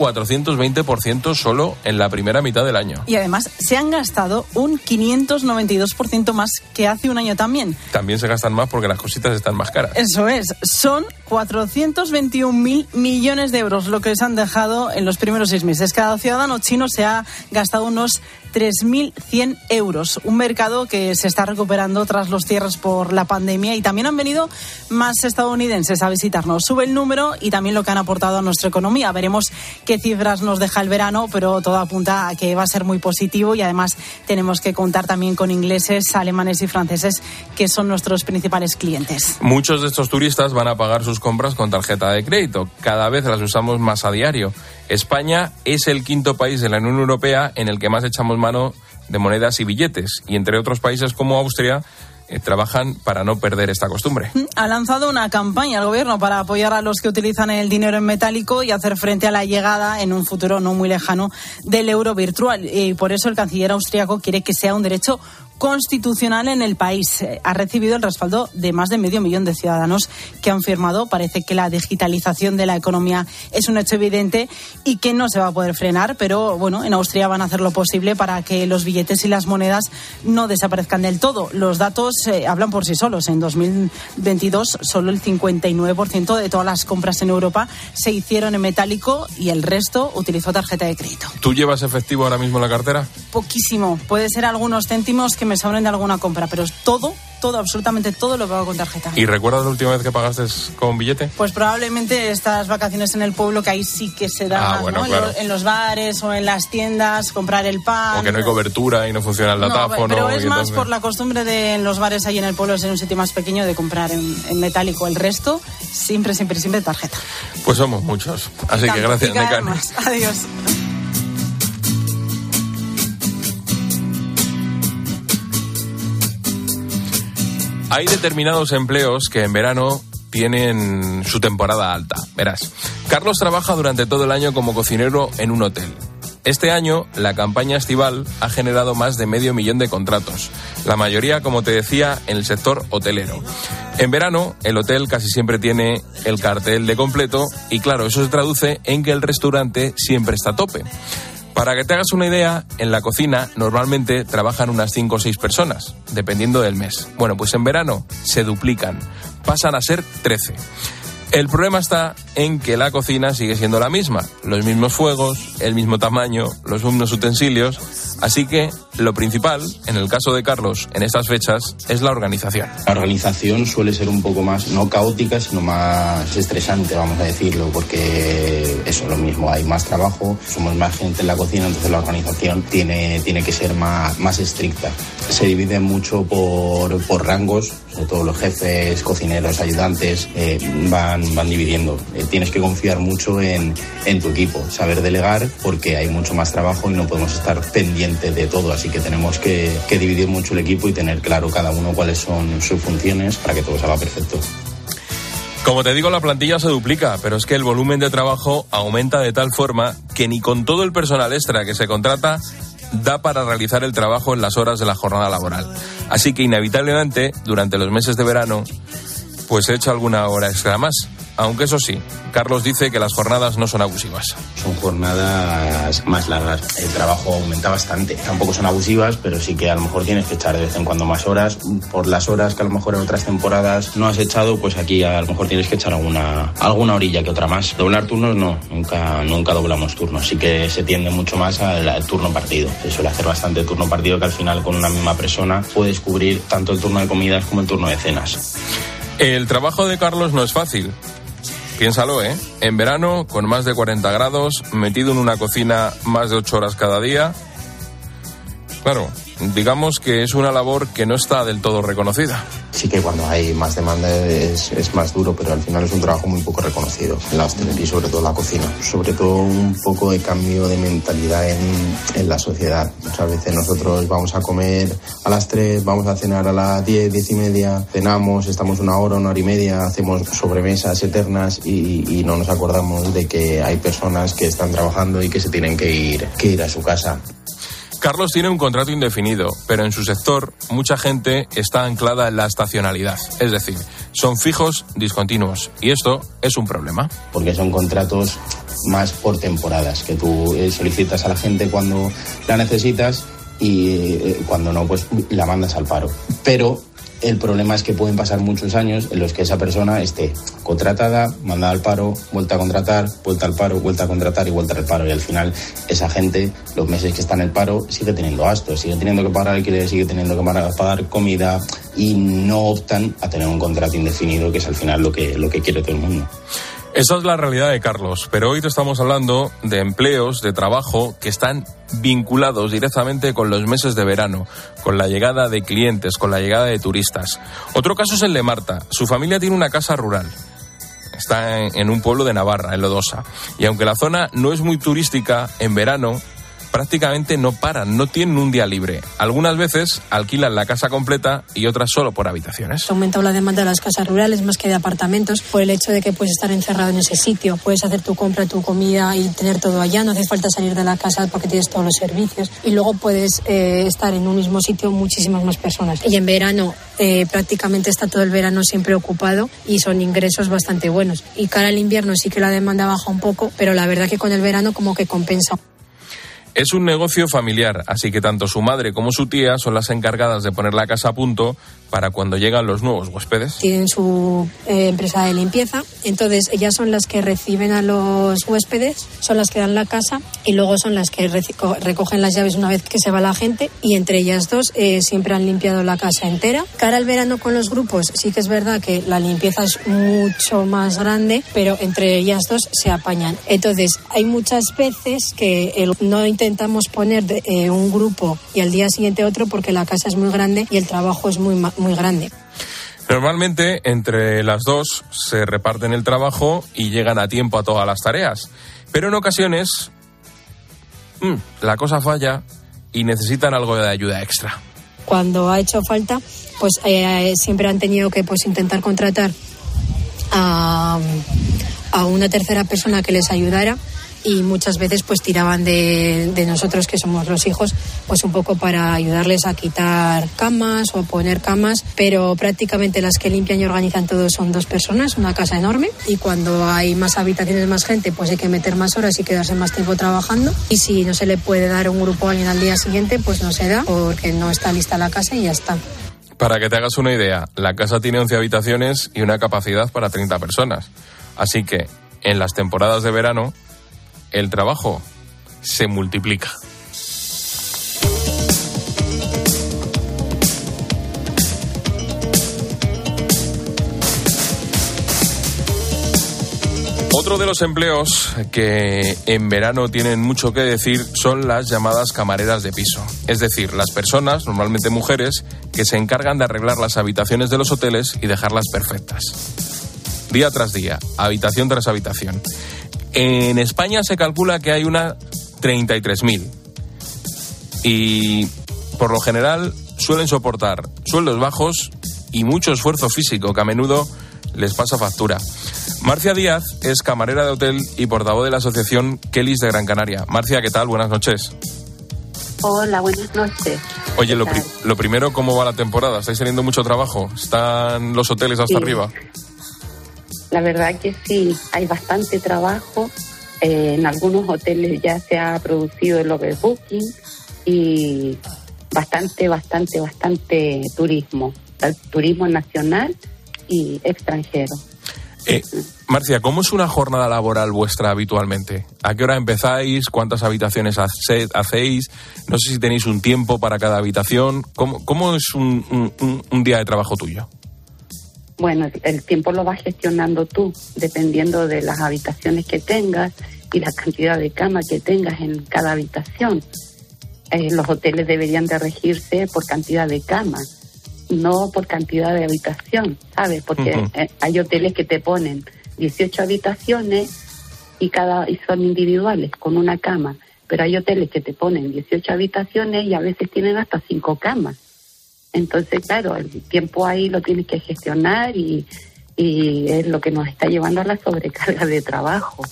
420% solo en la primera mitad del año. Y además se han gastado un 592% más que hace un año también. También se gastan más porque las cositas están más caras. Eso es, son 421.000 millones de euros lo que les han dejado en los primeros 6 meses. Cada ciudadano chino se ha gastado unos 3.100 euros. Un mercado que se está recuperando tras los cierres por la pandemia y también han venido más estadounidenses a visitarnos. Sube el número y también lo que han aportado a nuestra economía. Veremos qué cifras nos deja el verano, pero todo apunta a que va a ser muy positivo y además tenemos que contar también con ingleses, alemanes y franceses, que son nuestros principales clientes. Muchos de estos turistas van a pagar sus compras con tarjeta de crédito. Cada vez las usamos más a diario. España es el quinto país de la Unión Europea en el que más echamos mano de monedas y billetes. Y entre otros países como Austria trabajan para no perder esta costumbre. Ha lanzado una campaña el gobierno para apoyar a los que utilizan el dinero en metálico y hacer frente a la llegada en un futuro no muy lejano del euro virtual. Y por eso el canciller austriaco quiere que sea un derecho constitucional en el país. Ha recibido el respaldo de más de 500.000 de ciudadanos que han firmado. Parece que la digitalización de la economía es un hecho evidente y que no se va a poder frenar, pero bueno, en Austria van a hacer lo posible para que los billetes y las monedas no desaparezcan del todo. Los datos hablan por sí solos. En 2022 solo el 59% de todas las compras en Europa se hicieron en metálico y el resto utilizó tarjeta de crédito. ¿Tú llevas efectivo ahora mismo en la cartera? Poquísimo. Puede ser algunos céntimos que me sobren de alguna compra, pero todo, absolutamente todo lo pago con tarjeta. ¿Y recuerdas la última vez que pagaste con billete? Pues probablemente estas vacaciones en el pueblo, que ahí sí que se da, bueno, ¿no? Claro. En los bares o en las tiendas, comprar el pan. O que no hay cobertura y no funciona el datáfono. Pero es más entonces... por la costumbre de en los bares ahí en el pueblo, ser un sitio más pequeño, de comprar en metálico. El resto, siempre tarjeta. Pues somos muchos. Así que gracias, Necan. Adiós. Hay determinados empleos que en verano tienen su temporada alta. Verás, Carlos trabaja durante todo el año como cocinero en un hotel. Este año, la campaña estival ha generado más de 500.000 de contratos. La mayoría, como te decía, en el sector hotelero. En verano, el hotel casi siempre tiene el cartel de completo y claro, eso se traduce en que el restaurante siempre está a tope. Para que te hagas una idea, en la cocina normalmente trabajan unas 5 o 6 personas, dependiendo del mes. Bueno, pues en verano se duplican, pasan a ser 13. El problema está en que la cocina sigue siendo la misma, los mismos fuegos, el mismo tamaño, los mismos utensilios, así que lo principal, en el caso de Carlos, en estas fechas, es la organización. La organización suele ser un poco más, no caótica, sino más estresante, vamos a decirlo, porque eso, lo mismo, hay más trabajo, somos más gente en la cocina, entonces la organización tiene que ser más estricta. Se divide mucho por rangos, sobre todo los jefes, cocineros, ayudantes, van dividiendo. Tienes que confiar mucho en tu equipo, saber delegar, porque hay mucho más trabajo y no podemos estar pendientes de todo, así que tenemos que dividir mucho el equipo y tener claro cada uno cuáles son sus funciones para que todo salga perfecto. Como te digo, la plantilla se duplica, pero es que el volumen de trabajo aumenta de tal forma que ni con todo el personal extra que se contrata da para realizar el trabajo en las horas de la jornada laboral. Así que inevitablemente, durante los meses de verano, pues he hecho alguna hora extra más. Aunque eso sí, Carlos dice que las jornadas no son abusivas. Son jornadas más largas. El trabajo aumenta bastante. Tampoco son abusivas, pero sí que a lo mejor tienes que echar de vez en cuando más horas. Por las horas que a lo mejor en otras temporadas no has echado, pues aquí a lo mejor tienes que echar alguna horilla que otra más. Doblar turnos no, nunca doblamos turnos. Sí que se tiende mucho más al turno partido. Se suele hacer bastante turno partido, que al final con una misma persona puedes cubrir tanto el turno de comidas como el turno de cenas. El trabajo de Carlos no es fácil. Piénsalo, ¿eh? En verano, con más de 40 grados, metido en una cocina más de 8 horas cada día. Claro, digamos que es una labor que no está del todo reconocida. Sí que cuando hay más demanda es más duro, pero al final es un trabajo muy poco reconocido en la hostelería y sobre todo en la cocina. Sobre todo un poco de cambio de mentalidad en la sociedad. Muchas veces nosotros vamos a comer a las 3, vamos a cenar a las 10, 10 y media, cenamos, estamos una hora y media, hacemos sobremesas eternas y no nos acordamos de que hay personas que están trabajando y que se tienen que ir a su casa. Carlos tiene un contrato indefinido, pero en su sector mucha gente está anclada en la estacionalidad. Es decir, son fijos discontinuos. Y esto es un problema. Porque son contratos más por temporadas, que tú solicitas a la gente cuando la necesitas y cuando no, pues la mandas al paro. Pero el problema es que pueden pasar muchos años en los que esa persona esté contratada, mandada al paro, vuelta a contratar, vuelta al paro, vuelta a contratar y vuelta al paro. Y al final esa gente, los meses que está en el paro, sigue teniendo gastos, sigue teniendo que pagar alquiler, sigue teniendo que pagar comida y no optan a tener un contrato indefinido, que es al final lo que quiere todo el mundo. Esa es la realidad de Carlos, pero hoy te estamos hablando de empleos, de trabajo que están vinculados directamente con los meses de verano, con la llegada de clientes, con la llegada de turistas. Otro caso es el de Marta. Su familia tiene una casa rural. Está en un pueblo de Navarra, en Lodosa. Y aunque la zona no es muy turística, en verano prácticamente no paran, no tienen un día libre. Algunas veces alquilan la casa completa y otras solo por habitaciones. Ha aumentado la demanda de las casas rurales más que de apartamentos por el hecho de que puedes estar encerrado en ese sitio. Puedes hacer tu compra, tu comida y tener todo allá. No hace falta salir de la casa porque tienes todos los servicios. Y luego puedes estar en un mismo sitio muchísimas más personas. Y en verano prácticamente está todo el verano siempre ocupado y son ingresos bastante buenos. Y cara al invierno sí que la demanda baja un poco, pero la verdad que con el verano como que compensa. Es un negocio familiar, así que tanto su madre como su tía son las encargadas de poner la casa a punto para cuando llegan los nuevos huéspedes. Tienen su empresa de limpieza, entonces ellas son las que reciben a los huéspedes, son las que dan la casa y luego son las que recogen las llaves una vez que se va la gente y entre ellas dos siempre han limpiado la casa entera. Cara al verano con los grupos sí que es verdad que la limpieza es mucho más grande, pero entre ellas dos se apañan. Entonces hay muchas veces que no intentamos poner un grupo y al día siguiente otro porque la casa es muy grande y el trabajo es muy grande. Normalmente entre las dos se reparten el trabajo y llegan a tiempo a todas las tareas, pero en ocasiones la cosa falla y necesitan algo de ayuda extra. Cuando ha hecho falta, pues siempre han tenido que intentar contratar a una tercera persona que les ayudara. Y muchas veces pues tiraban de nosotros que somos los hijos pues un poco para ayudarles a quitar camas o a poner camas, pero prácticamente las que limpian y organizan todo son dos personas, una casa enorme y cuando hay más habitaciones, más gente, pues hay que meter más horas y quedarse más tiempo trabajando y si no se le puede dar un grupo a alguien al día siguiente pues no se da porque no está lista la casa y ya está. Para que te hagas una idea, la casa tiene 11 habitaciones y una capacidad para 30 personas, así que en las temporadas de verano el trabajo se multiplica. Otro de los empleos que en verano tienen mucho que decir son las llamadas camareras de piso. Es decir, las personas, normalmente mujeres, que se encargan de arreglar las habitaciones de los hoteles y dejarlas perfectas. Día tras día, habitación tras habitación. En España se calcula que hay unas 33.000 y por lo general suelen soportar sueldos bajos y mucho esfuerzo físico que a menudo les pasa factura. Marcia Díaz es camarera de hotel y portavoz de la asociación Kellys de Gran Canaria. Marcia, ¿qué tal? Buenas noches. Hola, buenas noches. Oye, lo primero, ¿cómo va la temporada? ¿Estáis teniendo mucho trabajo? ¿Están los hoteles hasta arriba? La verdad que sí, hay bastante trabajo. En algunos hoteles ya se ha producido el overbooking y bastante turismo. El turismo nacional y extranjero. Marcia, ¿cómo es una jornada laboral vuestra habitualmente? ¿A qué hora empezáis? ¿Cuántas habitaciones hacéis? No sé si tenéis un tiempo para cada habitación. ¿Cómo es un día de trabajo tuyo? Bueno, el tiempo lo vas gestionando tú, dependiendo de las habitaciones que tengas y la cantidad de camas que tengas en cada habitación. Los hoteles deberían de regirse por cantidad de camas, no por cantidad de habitación, ¿sabes? Porque hay hoteles que te ponen 18 habitaciones y son individuales, con una cama. Pero hay hoteles que te ponen 18 habitaciones y a veces tienen hasta 5 camas. Entonces, claro, el tiempo ahí lo tienes que gestionar y es lo que nos está llevando a la sobrecarga de trabajo.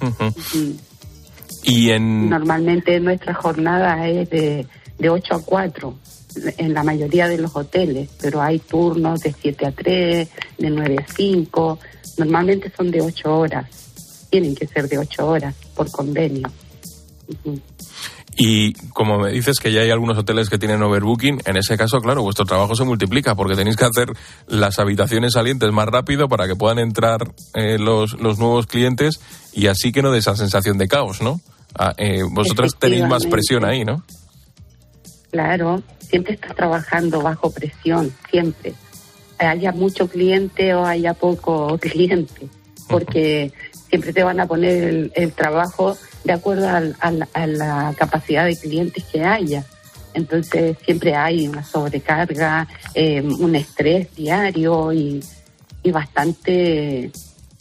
Normalmente nuestra jornada es de 8 a 4 en la mayoría de los hoteles, pero hay turnos de 7 a 3, de 9 a 5, normalmente son de 8 horas, tienen que ser de 8 horas por convenio. Y como me dices que ya hay algunos hoteles que tienen overbooking, en ese caso, claro, vuestro trabajo se multiplica porque tenéis que hacer las habitaciones salientes más rápido para que puedan entrar los nuevos clientes y así que no dé esa sensación de caos, ¿no? Vosotros tenéis más presión ahí, ¿no? Claro, siempre estás trabajando bajo presión, siempre. Haya mucho cliente o haya poco cliente, porque siempre te van a poner el trabajo de acuerdo a la capacidad de clientes que haya. Entonces siempre hay una sobrecarga, un estrés diario y bastante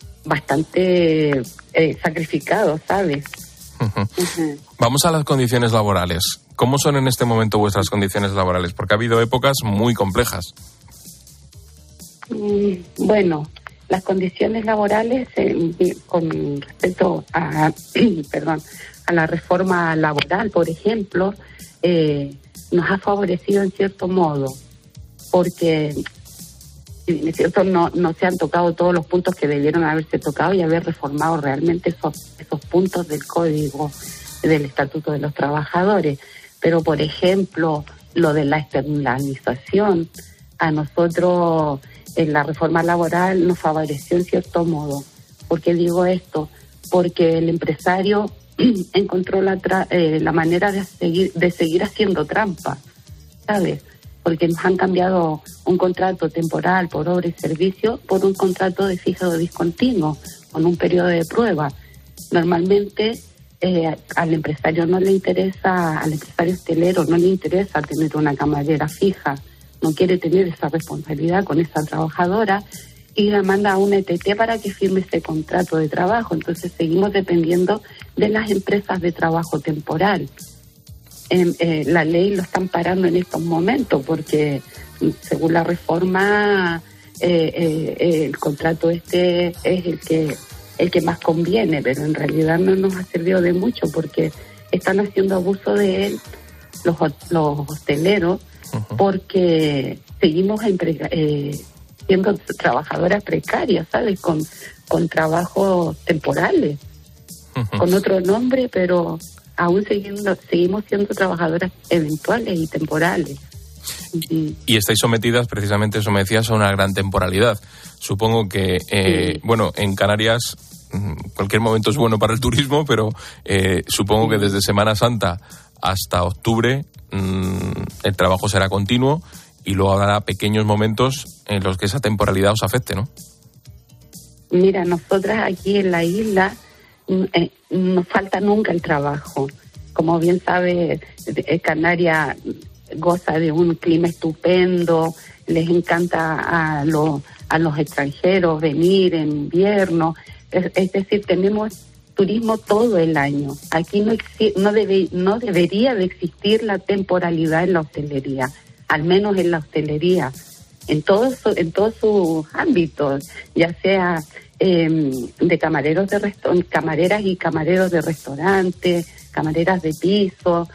sacrificado, ¿sabes? Vamos a las condiciones laborales. ¿Cómo son en este momento vuestras condiciones laborales? Porque ha habido épocas muy complejas. Bueno, las condiciones laborales con respecto a la reforma laboral, por ejemplo, nos ha favorecido en cierto modo, porque es cierto, no se han tocado todos los puntos que debieron haberse tocado y haber reformado realmente esos puntos del Código del Estatuto de los Trabajadores. Pero, por ejemplo, lo de la externalización, a nosotros en la reforma laboral nos favoreció en cierto modo. ¿Por qué digo esto? Porque el empresario encontró la manera de seguir haciendo trampa, ¿sabes? Porque nos han cambiado un contrato temporal por obra y servicio por un contrato de fijo discontinuo, con un periodo de prueba. Normalmente al empresario no le interesa, al empresario hostelero no le interesa tener una camarera fija, no quiere tener esa responsabilidad con esa trabajadora y la manda a una ETT para que firme ese contrato de trabajo. Entonces seguimos dependiendo de las empresas de trabajo temporal. La ley lo están parando en estos momentos porque según la reforma el contrato es el que más conviene, pero en realidad no nos ha servido de mucho porque están haciendo abuso de él los hosteleros, porque seguimos siendo trabajadoras precarias, ¿sabes? Con trabajos temporales, con otro nombre, pero aún seguimos siendo trabajadoras eventuales y temporales. Y estáis sometidas, precisamente eso me decías, a una gran temporalidad. Supongo que, en Canarias cualquier momento es bueno para el turismo, pero supongo que desde Semana Santa hasta octubre el trabajo será continuo y luego habrá pequeños momentos en los que esa temporalidad os afecte, ¿no? Mira, nosotras aquí en la isla nos falta nunca el trabajo. Como bien sabes, Canarias goza de un clima estupendo, les encanta a los extranjeros venir en invierno, es decir, tenemos turismo todo el año. Aquí no debería de existir la temporalidad en la hostelería, al menos en la hostelería. en todos sus ámbitos, ya sea de camareros de camareras y camareros de restaurantes, camareras de piso.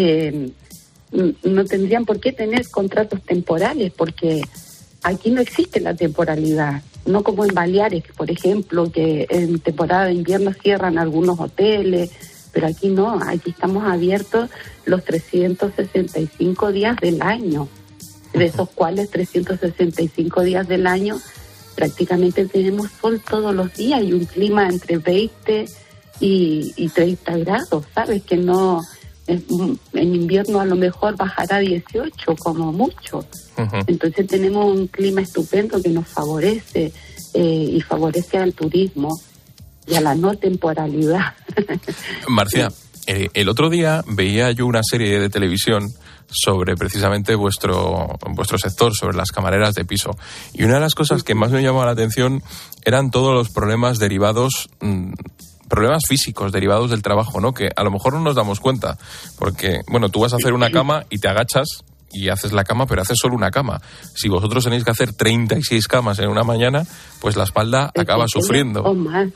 No tendrían por qué tener contratos temporales, porque aquí no existe la temporalidad, no como en Baleares, por ejemplo, que en temporada de invierno cierran algunos hoteles, pero aquí no, aquí estamos abiertos los 365 días del año, de esos cuales 365 días del año prácticamente tenemos sol todos los días y un clima entre 20 y 30 grados, ¿sabes? Que no, en invierno a lo mejor bajará 18 como mucho. Entonces tenemos un clima estupendo que nos favorece y favorece al turismo y a la no temporalidad. Marcia, el otro día veía yo una serie de televisión sobre precisamente vuestro sector, sobre las camareras de piso. Y una de las cosas que más me llamaba la atención eran todos los problemas derivados, problemas físicos derivados del trabajo, ¿no? Que a lo mejor no nos damos cuenta, porque, bueno, tú vas a hacer una cama y te agachas y haces la cama, pero haces solo una cama. Si vosotros tenéis que hacer 36 camas en una mañana, pues la espalda acaba sufriendo. O más.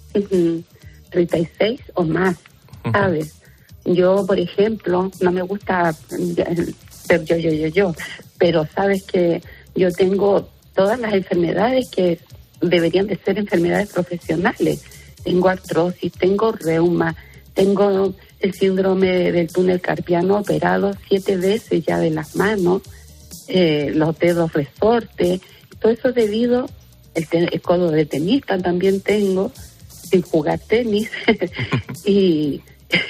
36 o más, ¿sabes? Yo, por ejemplo, no me gusta ser yo, pero sabes que yo tengo todas las enfermedades que deberían de ser enfermedades profesionales. Tengo artrosis, tengo reuma, tengo el síndrome del túnel carpiano operado 7 veces ya de las manos, los dedos resortes, todo eso debido, el codo de tenista también tengo, sin jugar tenis, y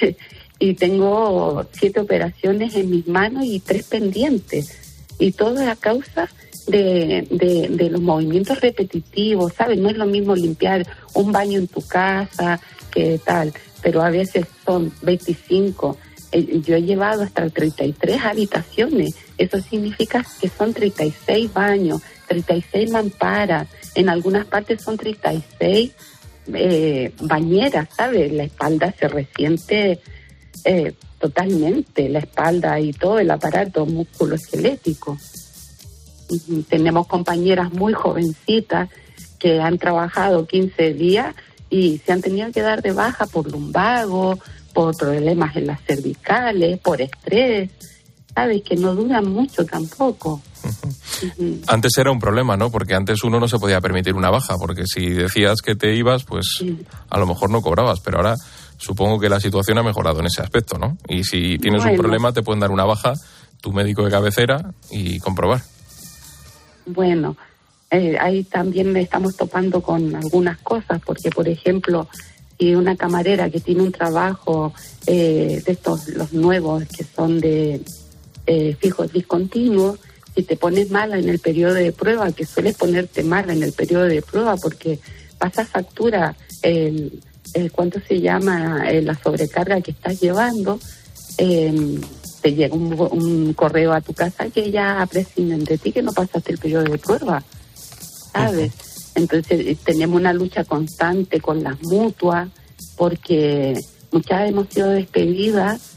tengo 7 operaciones en mis manos y 3 pendientes, y todo a causa de los movimientos repetitivos, ¿sabes? No es lo mismo limpiar un baño en tu casa que tal, pero a veces son 25. Yo he llevado hasta 33 habitaciones. Eso significa que son 36 baños, 36 mamparas. En algunas partes son 36 bañeras, ¿sabes? La espalda se resiente totalmente, la espalda y todo el aparato musculoesquelético. Tenemos compañeras muy jovencitas que han trabajado 15 días y se han tenido que dar de baja por lumbago, por problemas en las cervicales, por estrés, ¿sabes? Que no duran mucho tampoco. Antes era un problema, ¿no? Porque antes uno no se podía permitir una baja, porque si decías que te ibas, pues a lo mejor no cobrabas, pero ahora supongo que la situación ha mejorado en ese aspecto, ¿no? Y si tienes un problema te pueden dar una baja, tu médico de cabecera y comprobar. Bueno, ahí también estamos topando con algunas cosas, porque por ejemplo, si una camarera que tiene un trabajo de estos, los nuevos, que son de fijos discontinuos, si te pones mala en el periodo de prueba, que sueles ponerte mala en el periodo de prueba porque pasa factura ¿cuánto se llama? La sobrecarga que estás llevando, te llega un correo a tu casa que ya prescinden de ti, que no pasaste el periodo de prueba, ¿sabes? Entonces tenemos una lucha constante con las mutuas, porque muchas hemos sido despedidas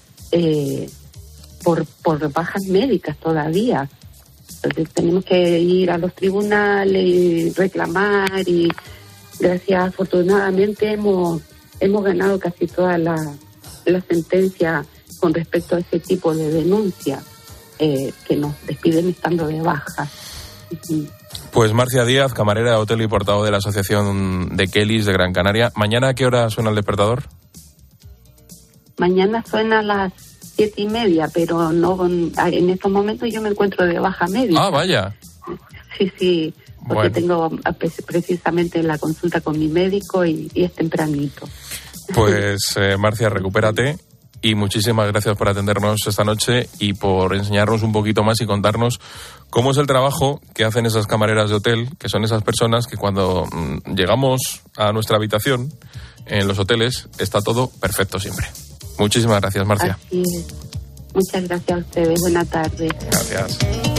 por bajas médicas todavía. Entonces tenemos que ir a los tribunales y reclamar, y gracias, afortunadamente hemos ganado casi toda la sentencia con respecto a ese tipo de denuncia, que nos despiden estando de baja. Pues Marcia Díaz, camarera de hotel y portavoz de la Asociación de Kellys de Gran Canaria. ¿Mañana a qué hora suena el despertador? Mañana suena a las 7:30, pero no, en estos momentos yo me encuentro de baja médica. Ah, vaya. Sí, porque bueno, tengo precisamente la consulta con mi médico y es tempranito. Pues Marcia, recupérate y muchísimas gracias por atendernos esta noche y por enseñarnos un poquito más y contarnos cómo es el trabajo que hacen esas camareras de hotel, que son esas personas que cuando llegamos a nuestra habitación en los hoteles está todo perfecto siempre. Muchísimas gracias, Marcia. Así es. Muchas gracias a ustedes. Buenas tardes. Gracias.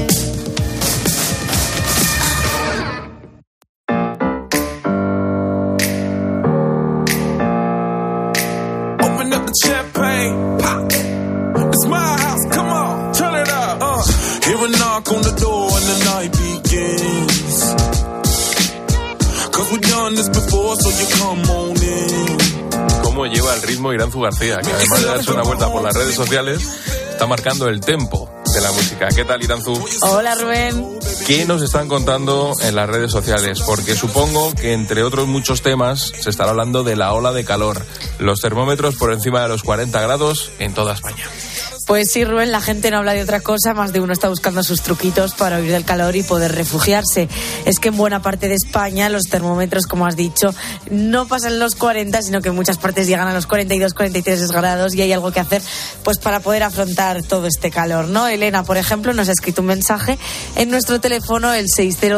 Open up the champagne, pop. It's my house, come on, turn it up. Hear a knock on the door and the night begins. done this before, so you come on in. Cómo lleva el ritmo Iranzu García, que además de darse una vuelta por las redes sociales, está marcando el tempo de la música. ¿Qué tal, Iranzu? Hola, Rubén. ¿Qué nos están contando en las redes sociales? Porque supongo que, entre otros muchos temas, se estará hablando de la ola de calor. Los termómetros por encima de los 40 grados en toda España. Pues sí, Rubén, la gente no habla de otra cosa, más de uno está buscando sus truquitos para huir del calor y poder refugiarse. Es que en buena parte de España los termómetros, como has dicho, no pasan los 40, sino que en muchas partes llegan a los 42, 43 grados y hay algo que hacer pues para poder afrontar todo este calor, ¿no? Elena, por ejemplo, nos ha escrito un mensaje en nuestro teléfono, el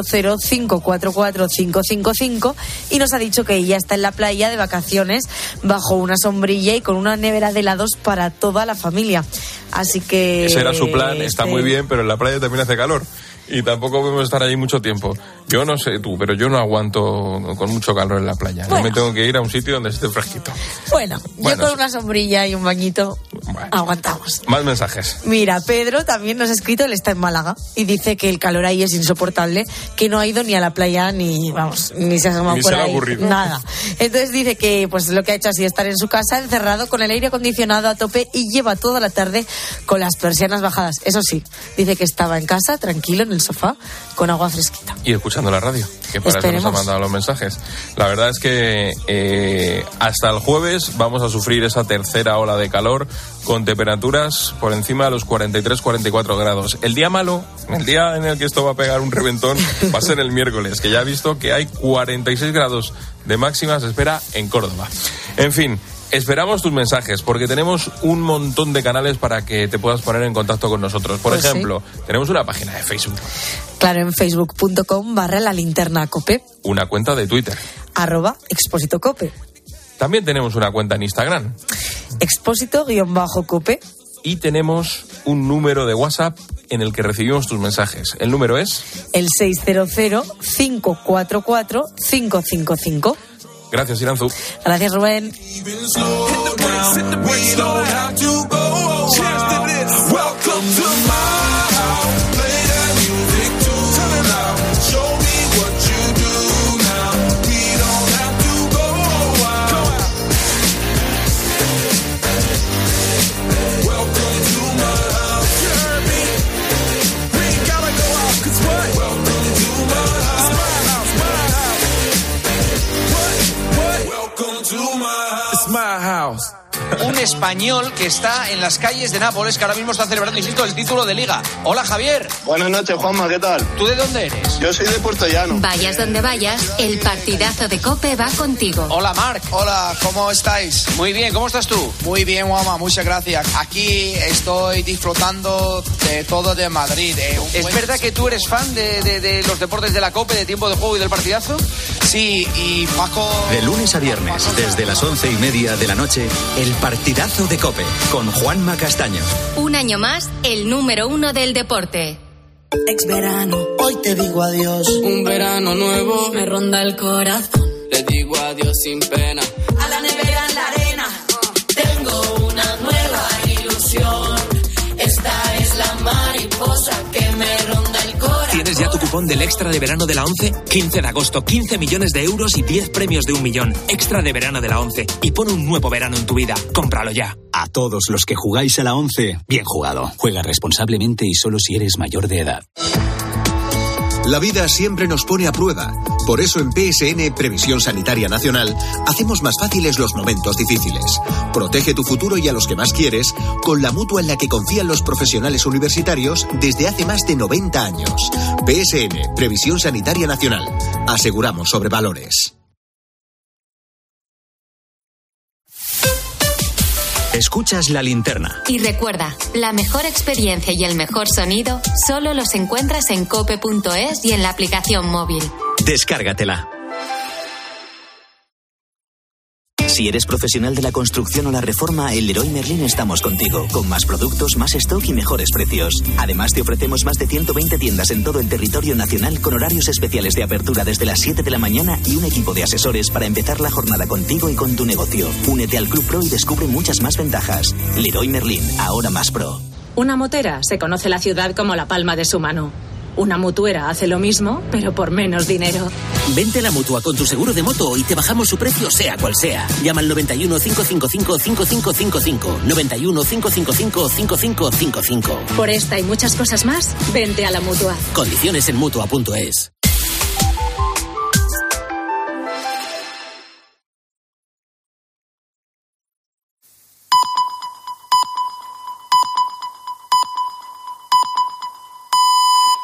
600-544-555, y nos ha dicho que ella está en la playa de vacaciones bajo una sombrilla y con una nevera de helados para toda la familia. Así que... Ese era su plan, está muy bien, pero en la playa también hace calor. Y tampoco podemos estar allí mucho tiempo. Yo no sé tú, pero yo no aguanto con mucho calor en la playa. Bueno. Yo me tengo que ir a un sitio donde esté fresquito. Bueno, yo con una sombrilla y un bañito aguantamos. Más mensajes. Mira, Pedro también nos ha escrito, él está en Málaga y dice que el calor ahí es insoportable, que no ha ido ni a la playa ni se ha asomado por ahí. Nada. Entonces dice que pues lo que ha hecho ha sido estar en su casa encerrado con el aire acondicionado a tope y lleva toda la tarde con las persianas bajadas. Eso sí, dice que estaba en casa, tranquilo, en el sofá, con agua fresquita. Y escuchando la radio, que para eso nos ha mandado los mensajes. La verdad es que hasta el jueves vamos a sufrir esa tercera ola de calor con temperaturas por encima de los 43-44 grados. El día malo, el día en el que esto va a pegar un reventón, va a ser el miércoles, que ya he visto que hay 46 grados de máxima, se espera en Córdoba. En fin, esperamos tus mensajes, porque tenemos un montón de canales para que te puedas poner en contacto con nosotros. Por ejemplo, tenemos una página de Facebook. Claro, en facebook.com/lalinternacope. Una cuenta de Twitter. @expósitocope. También tenemos una cuenta en Instagram. Expósito_cope. Y tenemos un número de WhatsApp en el que recibimos tus mensajes. El número es... el 600-544-555. Gracias, Iranzu. Gracias, Rubén. Un español que está en las calles de Nápoles, que ahora mismo está celebrando, insisto, el título de Liga. Hola, Javier. Buenas noches, Juanma, ¿qué tal? ¿Tú de dónde eres? Yo soy de Puerto Llano. Vayas donde vayas, el partidazo de COPE va contigo. Hola, Marc. Hola, ¿cómo estáis? Muy bien, ¿cómo estás tú? Muy bien, Juanma, muchas gracias. Aquí estoy disfrutando de todo de Madrid. ¿Es verdad que tú eres fan de los deportes de la COPE, de tiempo de juego y del partidazo? Sí, y Paco... De lunes a viernes, desde las 11:30 de la noche, el partidazo de COPE, con Juanma Castaño. Un año más, el número 1 del deporte. Ex verano, hoy te digo adiós. Un verano nuevo me ronda el corazón. Le digo adiós sin pena. A la nevera en la arena. Tengo una nueva ilusión. Esta es la mariposa que me ronda el corazón. ¿Tienes ya tu cupón del Extra de Verano de la ONCE? 15 de agosto, 15 millones de euros y 10 premios de 1 millón. Extra de Verano de la ONCE. Y pon un nuevo verano en tu vida. Cómpralo ya. A todos los que jugáis a la ONCE, bien jugado. Juega responsablemente y solo si eres mayor de edad. La vida siempre nos pone a prueba. Por eso en PSN, Previsión Sanitaria Nacional, hacemos más fáciles los momentos difíciles. Protege tu futuro y a los que más quieres con la mutua en la que confían los profesionales universitarios desde hace más de 90 años. PSN, Previsión Sanitaria Nacional. Aseguramos sobre valores. Escuchas La Linterna. Y recuerda, la mejor experiencia y el mejor sonido solo los encuentras en cope.es y en la aplicación móvil. Descárgatela. Si eres profesional de la construcción o la reforma, en Leroy Merlin estamos contigo, con más productos, más stock y mejores precios. Además, te ofrecemos más de 120 tiendas en todo el territorio nacional con horarios especiales de apertura desde las 7 de la mañana y un equipo de asesores para empezar la jornada contigo y con tu negocio. Únete al Club Pro y descubre muchas más ventajas. Leroy Merlin, ahora más pro. Una motera se conoce la ciudad como la palma de su mano. Una mutuera hace lo mismo, pero por menos dinero. Vente a la Mutua con tu seguro de moto y te bajamos su precio sea cual sea. Llama al 91 555 5555. 91 555 5555. Por esta y muchas cosas más, vente a la Mutua. Condiciones en Mutua.es.